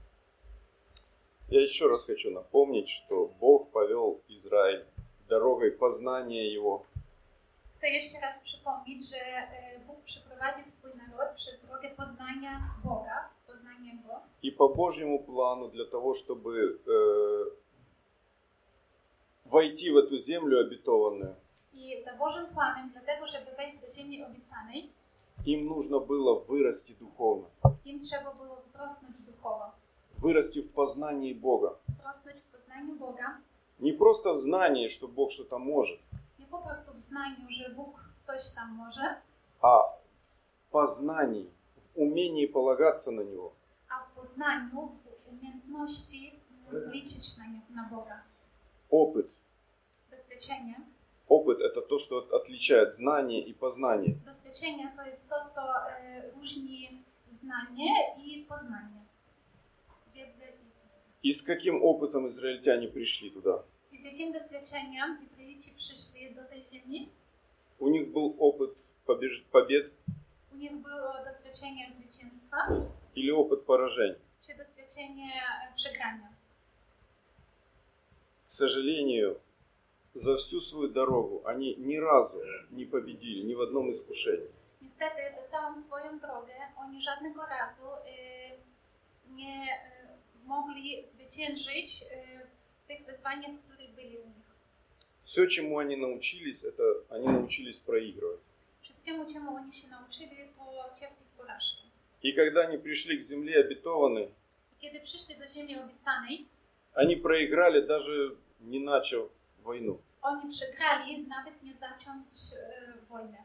Я еще раз хочу напомнить, что Бог повел Израиль дорогой познания Его. Chcę jeszcze raz przypomnieć, że Bóg przeprowadził swój naród przez drogę poznania Boga, poznania Go. И по Божьему плану для того, чтобы войти в эту землю обетованную, I za Bożym planem, dlatego, żeby wejść do ziemi obiecanej, им нужно было вырасти духовно, im trzeba było wzrosnąć duchowo, вырасти в познании Бога. wzrosnąć w poznaniu Boga, Не просто в знании, что Бог что-то может, nie po prostu w znaniu, że Bóg coś tam może, а в познании, в умении полагаться на Него. a w poznaniu, w umiejętności liczyć na Boga. Опыт. Doświadczenie. Опыт – это то, что отличает знание и познание. Doświadczenie to jest to, co różni znanie i poznanie. Wiedzę i poznanie. И с каким опытом израильтяне пришли туда? I z jakim doświadczeniem Izraelici przyszli do tej ziemi? У них был опыт побед U nich było doświadczenie zwycięstwa, или опыт поражений. czy doświadczenie przegrania. К сожалению, за всю свою дорогу они ни разу не победили ни в одном искушении. Niestety za całą swoją drogę oni żadnego razu nie mogli zwyciężyć w tych wyzwaniach, w których byli u nich. Все, чему они научились, это они научились проигрывать. Wszystkiemu, czemu oni się nauczyli, to cierpieć porażkę. И когда они пришли к земле обетованной, I kiedy przyszli do ziemi obiecanej, они проиграли, даже не начав войну. oni przegrali, nawet nie zacząć wojnę.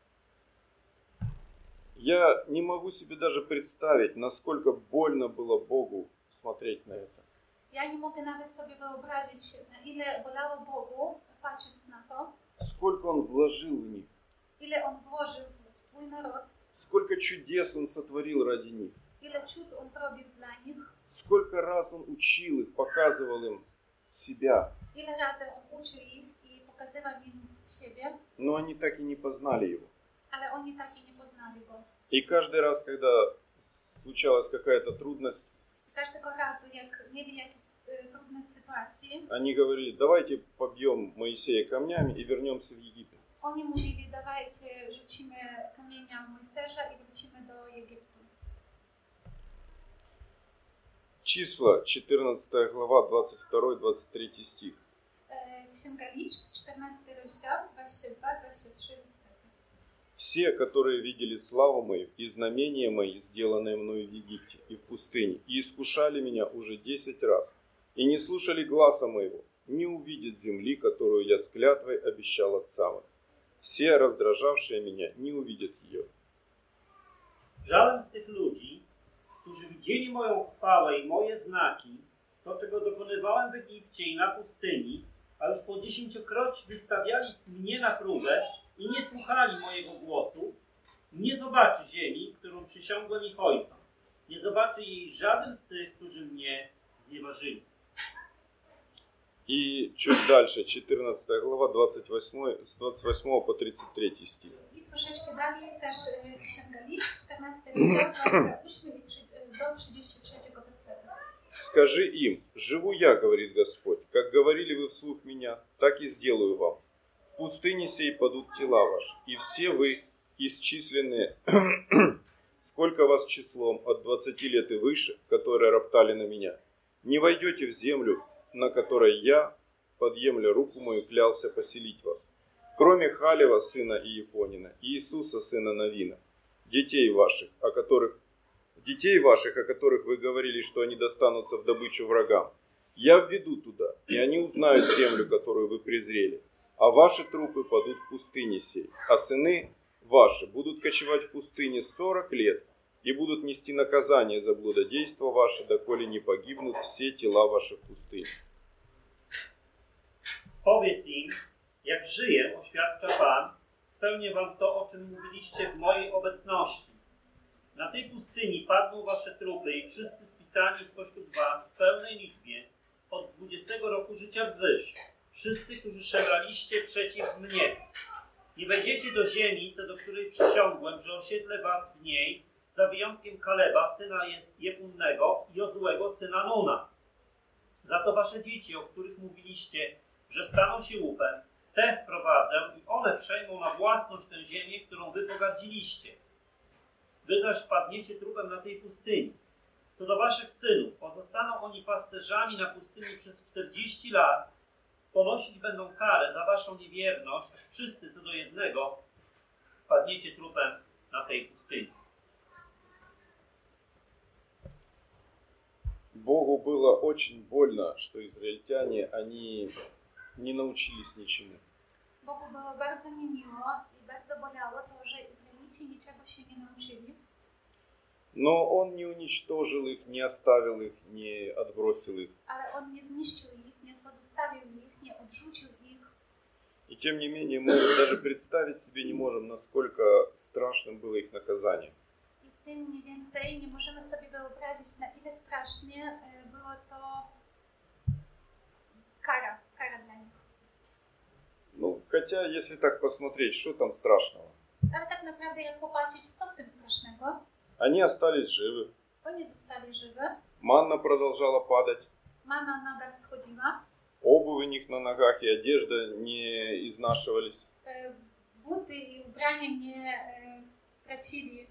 Я не могу себе даже представить, насколько больно было Богу смотреть на это. Ja nie mogę nawet sobie wyobrazić, na ile bolało Bogu, patrząc na to, Сколько Он вложил в них, ile On włożył w swój naród, сколько чудес Он сотворил ради них, ile cud On zrobił dla nich, сколько раз Он учил их, показывал им себя, ile razy On uczył ich i pokazywał im siebie, но они так и не познали Его. ale oni tak i nie poznali Go. И каждый раз, когда случалась какая-то трудность, Każdego razu, jak mieli jakieś trudne sytuacje, они говорили: давайте побьем Моисея камнями и вернемся в Египет. oni mówili, dawajcie, rzucimy kamienia Mojsesza i wrócimy do Egiptu. Числа, 14 глава, 22-23 стих. Księga Liczb, 14 rozdział, 22-23 wersety. Все, которые видели славу мою и знамения мои, сделанные мною в Египте и в пустыне, и искушали меня уже 10 раз, и не слушали гласа моего, не увидят земли, которую я с клятвой обещал отцам их. Все, раздражавшие меня, не увидят ее. Żaden z tych ludzi, którzy widzieli moją chwałę i moje znaki, to czego dokonywałem w Egipcie i na pustyni, a już po 10-kroć wystawiali mnie na próbę i nie słuchali mojego głosu, nie zobaczy ziemi, którą przysiągłem ich ojcom. Nie zobaczy jej żaden z tych, którzy mnie znieważyli. И чуть дальше, 14 глава, 28, с 28 по 33 стих. I troszeczkę dalej też Księga Liczb, 14 rozdział, 28 do 33 wersetu. Скажи им: живу я, говорит Господь, как говорили вы вслух меня, так и сделаю вам. В пустыне сей падут тела ваши, и все вы исчисленные, сколько вас числом от 20 лет и выше, которые роптали на меня, не войдете в землю, на которой я, подъемля руку мою, клялся поселить вас, кроме Халева, сына Иефонина, и Иисуса, сына Навина, детей ваших, о которых вы говорили, что они достанутся в добычу врагам. Я введу туда, и они узнают землю, которую вы презрели, а ваши трупы падут в пустыне сей, а сыны ваши будут кочевать в пустыне 40 лет, и будут нести наказание за блудодейство ваше, доколе не погибнут все тела ваши в пустыне. Powiedz im, jak żyję, oświadcza Pan, spełnię wam to, o czym mówiliście w mojej obecności. Na tej pustyni padną wasze trupy i wszyscy spisani spośród was w pełnej liczbie od 20 roku życia wwyż. Wszyscy, którzy szemraliście przeciw mnie. Nie wejdziecie do ziemi, co do której przysiągłem, że osiedlę was w niej, za wyjątkiem Kaleba, syna Jefunnego i Jozuego, syna Nuna. Za to wasze dzieci, o których mówiliście, że staną się łupem, te wprowadzę i one przejmą na własność tę ziemię, którą wy pogardziliście. Wy zaś padniecie trupem na tej pustyni. Co do waszych synów, pozostaną oni pasterzami na pustyni przez 40 lat, ponosić będą karę za waszą niewierność, aż wszyscy co do jednego padniecie trupem na tej pustyni. Богу было очень больно, что израильтяне, они не научились ничему. Bogu było bardzo niemiło i bardzo bolało to, że Izraelici niczego się nie nauczyli. Но Он не уничтожил их, не оставил их, не отбросил их. Ale On nie zniszczył ich, nie pozostawił ich, nie odrzucił ich. И тем не менее мы даже представить себе не можем, насколько страшным было их наказание. I tym mniej więcej nie możemy sobie wyobrazić, na ile strasznie było to kara dla nich. Ну, хотя, если так посмотреть, что там страшного? Ale tak naprawdę jak popatrzeć, co w tym strasznego? Они остались живы, Oni zostali żywi, манна продолжала падать, mana nadal schodziła, обувь у них на ногах и одежда не изнашивались. Buty i ubrania nie tracili,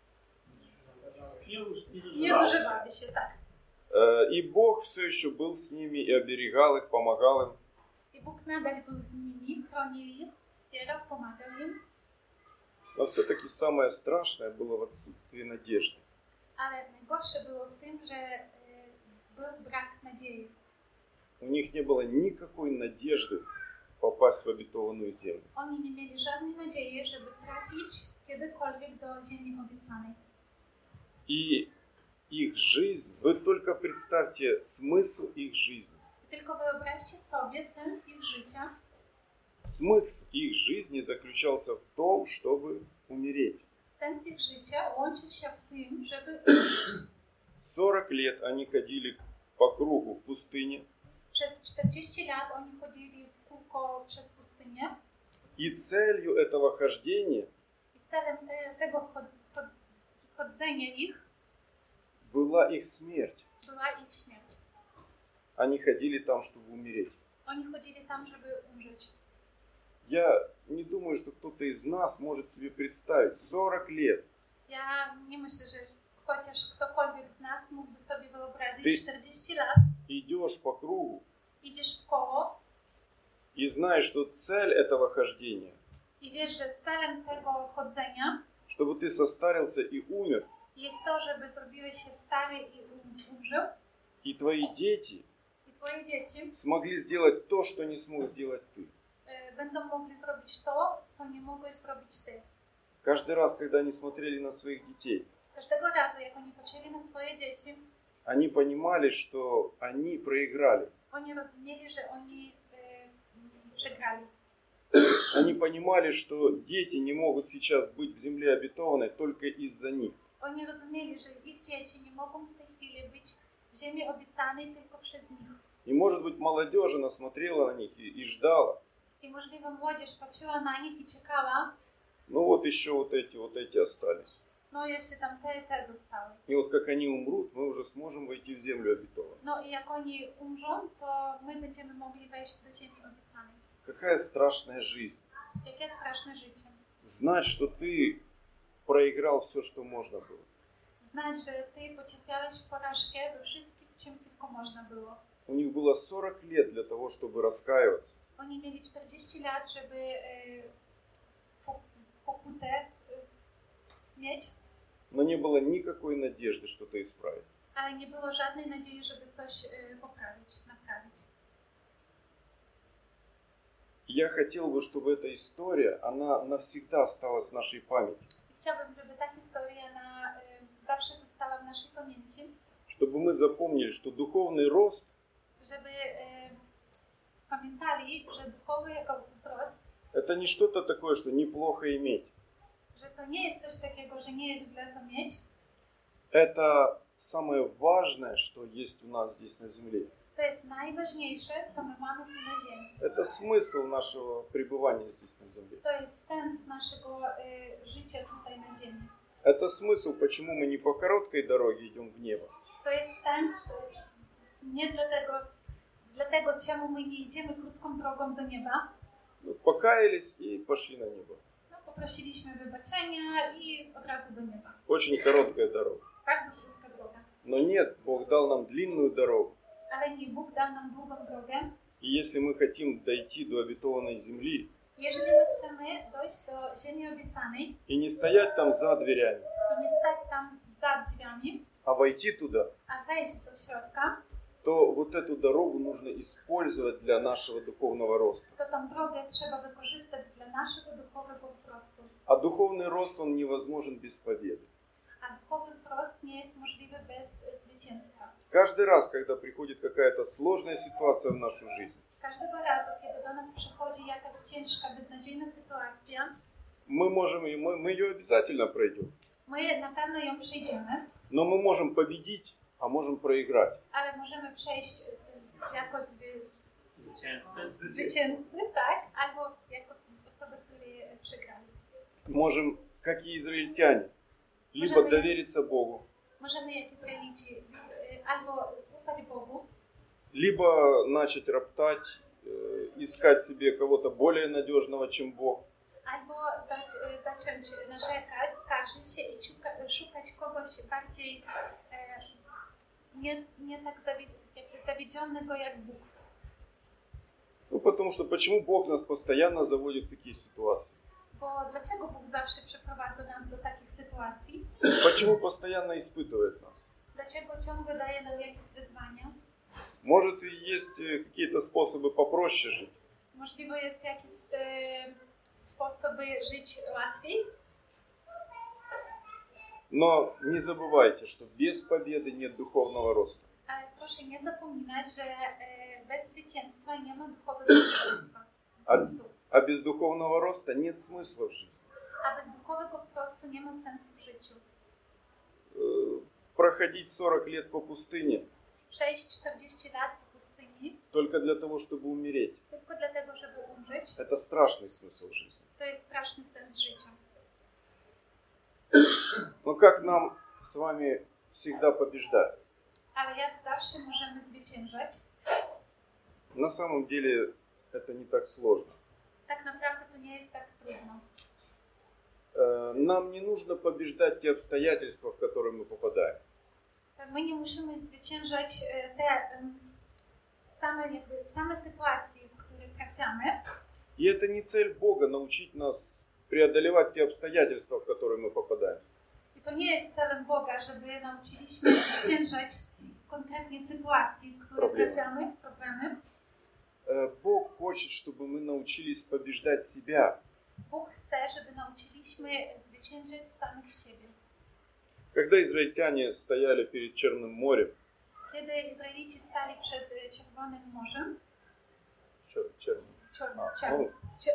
nie zużywały się, tak. И Бог все еще был с ними и оберегал их, помогал им. I Bóg nadal był z nimi, chronił ich, wspierał, pomagał im. Но все-таки самое страшное было в отсутствии надежды. Ale najgorsze było w tym, że był brak nadziei. У них не было никакой надежды попасть в обетованную землю. Oni nie mieli żadnej nadziei, żeby trafić kiedykolwiek do ziemi obiecanej. И их жизнь, вы только представьте смысл их жизни. Tylko wyobraźcie sobie sens ich życia. Смысл их жизни заключался в том, чтобы умереть. Sens ich życia łączył się w tym, żeby 40 лет они ходили по кругу в пустыне. przez 40 lat oni chodzili w kółko przez pustynię. И целью этого хождения I celem tego chodzenia ich была их смерть. była ich śmierć. Они ходили там, чтобы умереть. Oni chodzili tam, żeby umrzeć. Я не думаю, что кто-то из нас может себе представить 40 лет. Ja nie myślę, że chociaż ktokolwiek z nas mógłby sobie wyobrazić Ty- 40 lat, Идешь по кругу idziesz w koło и знаешь, что цель этого хождения, i wiesz, że celem tego chodzenia чтобы ты состарился и умер, jest to, żeby zrobiłeś się stary i umrzył и твои дети i twoje dzieci смогли сделать то, что не смог сделать ты. będą mogli zrobić to, co nie mogłeś zrobić ty. Каждый раз, когда они смотрели на своих детей, Każdego razu, jak oni patrzyli na swoje dzieci, они понимали, что они проиграли. oni rozumieli, że oni przegrali. Они понимали, что дети не могут сейчас быть в земле обетованной только из-за них. Oni rozumieli, że ich dzieci nie mogą w tej chwili być w ziemi obiecanej tylko przez nich. И, может быть, молодежь, она смотрела на них и ждала. I możliwe młodzież patrzyła na nich i czekała, Ну вот еще вот эти остались. no jeszcze tam te zostały. И вот как они умрут, мы уже сможем войти в землю обетованную. No i jak oni umrzą, to my będziemy mogli wejść do ziemi obiecanej. Какая страшная жизнь. Jakie straszne życie. Знать, что ты проиграл все, что можно было. Znać, że ty pocierpiałeś porażkę we wszystkim, w czym tylko można było. У них было 40 лет для того, чтобы раскаиваться. Oni mieli 40 lat, żeby pokutę mieć, Но не было никакой надежды что-то исправить. ale nie było żadnej nadziei, żeby coś poprawić, naprawić. Я хотел бы, чтобы эта история, она навсегда осталась в нашей памяти. Chciałabym, żeby ta historia zawsze została w naszej pamięci, Чтобы мы запомнили, что духовный рост żeby pamiętali, że duchowy jako wzrost, это не что-то такое, что неплохо иметь. że to nie jest coś takiego, że nie jest źle to mieć. Это самое важное, что есть у нас здесь на земле. To jest najważniejsze, co my mamy tu na ziemi. Это смысл нашего пребывания здесь на земле. To jest sens naszego życia tutaj na ziemi. Это смысл, почему мы не по короткой дороге идем в небо, To jest sens nie dlatego czemu my nie idziemy krótką drogą do nieba. Ну, покаялись и пошли на небо. No, poprosiliśmy wybaczenia i od razu do nieba. Очень короткая дорога. Bardzo krótka droga. Но нет, Бог дал нам длинную дорогу. Ale nie, Bóg dał nam długą drogę. И если мы хотим дойти до обетованной земли Jeżeli my chcemy dojść do ziemi obiecanej и не стоять там за дверями, i nie stać tam za drzwiami, а войти туда, a wejść do środka, то вот эту дорогу нужно использовать для нашего духовного роста. to tą drogę trzeba wykorzystać dla naszego duchowego wzrostu. А духовный рост, он невозможен без победы. A duchowy wzrost nie jest możliwy bez zwycięstwa. Каждый раз, когда приходит какая-то сложная ситуация в нашу жизнь, Każdego razu, kiedy do nas przychodzi jakaś ciężka, beznadziejna sytuacja, мы ее обязательно пройдем. my na pewno ją przejdziemy, Но мы можем победить, а можем проиграть. ale możemy przejść jako Zwycięzcy. zwycięzcy, tak? Albo jako osoby, które przegrali. Можем, как и израильтяне, либо довериться Богу, Możemy jak Izraelici albo ufać Bogu, либо начать роптать, искать себе кого-то более надежного, чем Бог, albo zacząć narzekać, skarżyć się i szukać kogoś bardziej nie tak zawiedzionego jak Bóg. Ну, потому что почему Бог нас постоянно заводит в такие ситуации? Bo dlaczego Bóg zawsze przeprowadza nas do takich sytuacji? Почему постоянно испытывает нас? Dlaczego ciągle daje nam jakieś wyzwania? Может, и есть какие-то способы попроще жить, Możliwe jest jakieś sposoby żyć łatwiej, но не забывайте, что без победы нет духовного роста. ale proszę nie zapominać, że bez zwycięstwa nie ma duchowego wzrostu. А без духовного роста нет смысла в жизни. A bez duchowego wzrostu nie ma sensu w życiu. Проходить 40 лет по пустыне Przejść 40 lat po pustyni только для того, чтобы umереть. tylko dlatego, żeby umrzeć, Это страшный смысл жизни. to jest straszny sens życia. Но как нам с вами всегда побеждать? Ale jak zawsze możemy zwyciężać, На самом деле это не так сложно. tak naprawdę to nie jest tak trudno. Нам не нужно побеждать те обстоятельства, в которые мы попадаем. My nie musimy zwyciężać te same sytuacje, w które trafiamy. И это не цель Бога научить нас преодолевать те обстоятельства, в которые мы попадаем. I to nie jest celem Boga, żeby nauczyliśmy zwyciężać konkretnie sytuacji, w które trafiamy, problemy. Бог хочет, чтобы мы научились побеждать себя. Bóg chce, żeby nauczyliśmy zwyciężyć samych siebie. Когда израильтяне стояли перед Черным морем, Kiedy Izraelici stali przed Czerwonym Morzem, Черным, Czarnym,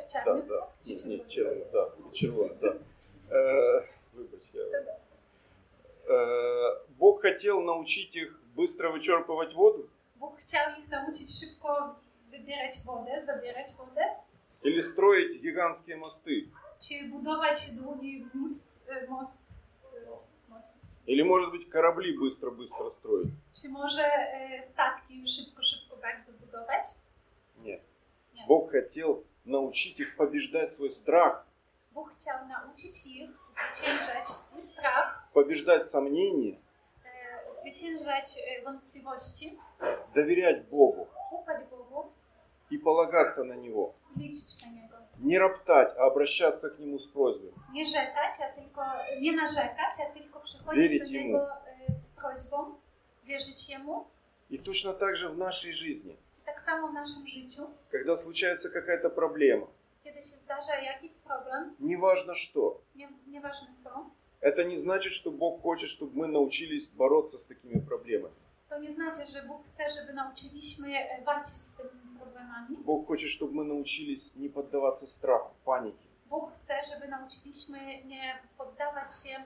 Бог хотел научить их быстро вычерпывать воду Bóg chciał ich nauczyć szybko wybierać wodę, zabierać wodę, или строить гигантские мосты, czy budować długi most. или, может быть, корабли быстро-быстро строить. Czy może statki szybko bardzo budować? Нет. Бог хотел научить их побеждать свой страх, Bóg chciał nauczyć ich zwyciężać swój strach, побеждать сомнения, zwyciężać wątpliwości, доверять Богу ufać Bogu и полагаться на Него. i liczyć na Niego. Не роптать, а обращаться к Нему с просьбой. Nie narzekać, a tylko przychodzić Wierzyć do Niego z prośbą, wierzyć Jemu. И точно так же в нашей жизни. I tak samo w naszym życiu, Когда случается какая-то проблема, kiedy się zdarza jakiś problem, неважно что, nieważne co, это не значит, что Бог хочет, чтобы мы научились бороться с такими проблемами. to nie znaczy, że Bóg chce, żeby nauczyliśmy walczyć z tymi problemami. Бог хочет, чтобы мы научились не поддаваться страху, панике. Bóg chce, żeby nauczyliśmy nie poddawać się,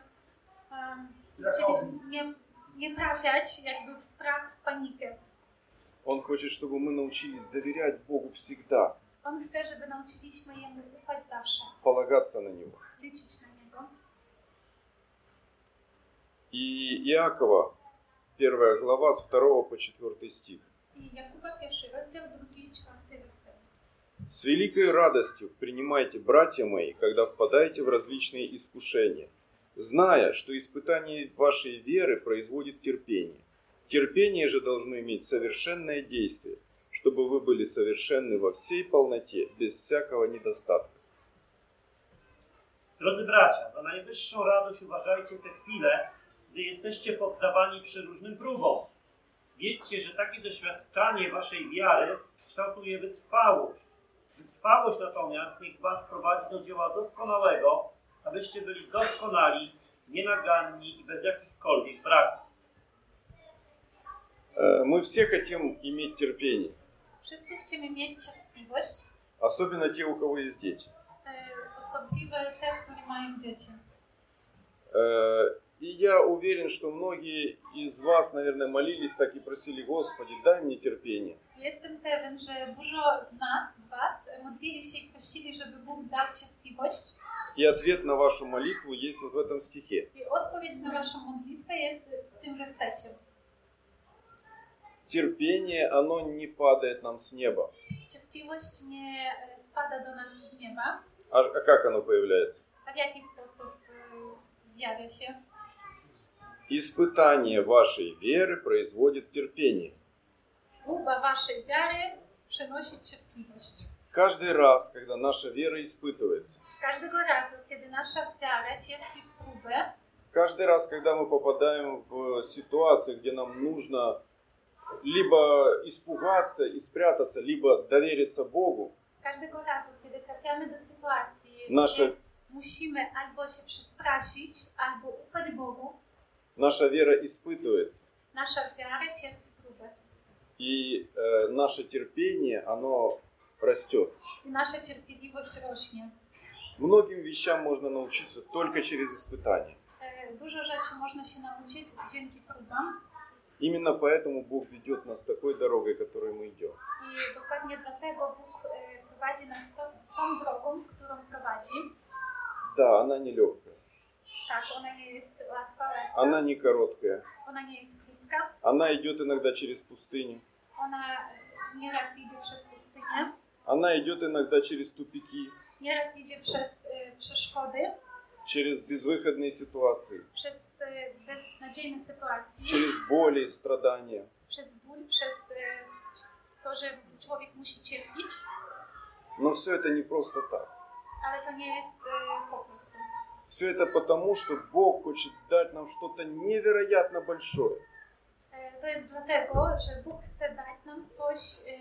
czyli nie trafiać jakby w strach, w panikę. Он хочет, чтобы мы научились доверять Богу всегда, On chce, żeby nauczyliśmy Jemu ufać zawsze, полагаться на Него. liczyć na Niego. И Иакова, 1 глава, с 2 по 4 стих. I Jakuba 1 rozdział 2-4 werset. «С великой радостью принимайте, братья мои, когда впадаете в различные искушения, зная, что испытание вашей веры производит терпение. Терпение же должно иметь совершенное действие, чтобы вы были совершенны во всей полноте, без всякого недостатка». Drodzy bracia, za najwyższą radość uważajcie te chwile, gdy jesteście poddawani przeróżnym próbom. Wiedzcie, że takie doświadczanie waszej wiary kształtuje wytrwałość. Wytrwałość natomiast niech was prowadzi do dzieła doskonałego, abyście byli doskonali, nienaganni i bez jakichkolwiek braków. Мы все хотим иметь терпение, Wszyscy chcemy mieć cierpliwość, особенно те, у кого есть дети. osobliwe te, które mają dzieci. И я уверен, что многие из вас, наверное, молились так и просили: Господи, дай мне терпение. Jestem pewien, że dużo z was modlili się i prosili, żeby Bóg dał cierpliwość. И ответ на вашу молитву есть вот в этом стихе. I odpowiedź na waszą modlitwę jest w tym wersecie. Терпение, оно не падает нам с неба. Cierpliwość nie spada do nas z nieba. А как оно появляется? A w jaki sposób zjawia się? Испытание вашей веры производит терпение. Próba waszej wiary przynosi cierpliwość. Каждый раз, когда наша вера испытывается, Każdego razu, kiedy nasza wiara cierpi próbę, каждый раз, когда мы попадаем в ситуацию, где нам нужно либо испугаться и спрятаться, либо довериться Богу, każdego razu, kiedy trafiamy do sytuacji, Nasze- gdzie musimy albo się przestraszyć, albo ufać Bogu, наша вера испытывается. nasza wiara cierpi próbę. И наше терпение, оно растет. I nasza cierpliwość rośnie. Многим вещам можно научиться только через испытания. Dużo rzeczy można się nauczyć dzięki próbom. Именно поэтому Бог ведет нас такой дорогой, которой мы идем. I dokładnie dlatego Bóg prowadzi nas tą drogą, którą prowadzi. Да, она нелегкая, Tak, ona nie jest łatwa, она не короткая, ona nie jest krótka. она идет иногда через пустыню, Ona nieraz idzie przez pustynię, она идет иногда через тупики, nieraz idzie przez przeszkody, через безвыходные ситуации, przez beznadziejne sytuacje, через боли и страдания. przez ból, przez to, że człowiek musi cierpieć, Но все это не просто так. ale to nie jest po prostu. Все это потому, что Бог хочет dać нам что-то невероятно большое. To jest dlatego, że Bóg chce dać nam coś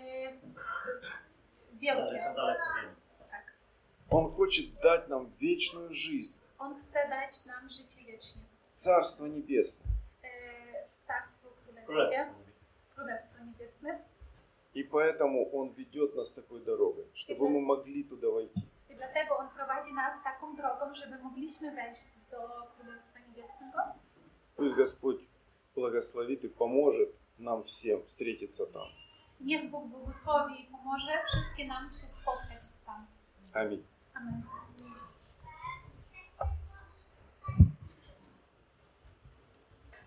wielkiego. Daleko wiem. Tak. Он хочет дать нам вечную жизнь, On chce dać nam życie wieczne. Царство Небесное. Carstwo Królewskie, Królestwo mówi. Królestwo Niebieskie. И поэтому Он ведет нас такой дорогой, чтобы мы могли туда войти. I dlatego On prowadzi nas taką drogą, żeby mogliśmy wejść do Królestwa Niebieskiego. Пусть Господь благословит и поможет нам всем встретиться там. Niech Bóg błogosławi i pomoże wszystkim nam się spotkać tam. Аминь. Amen.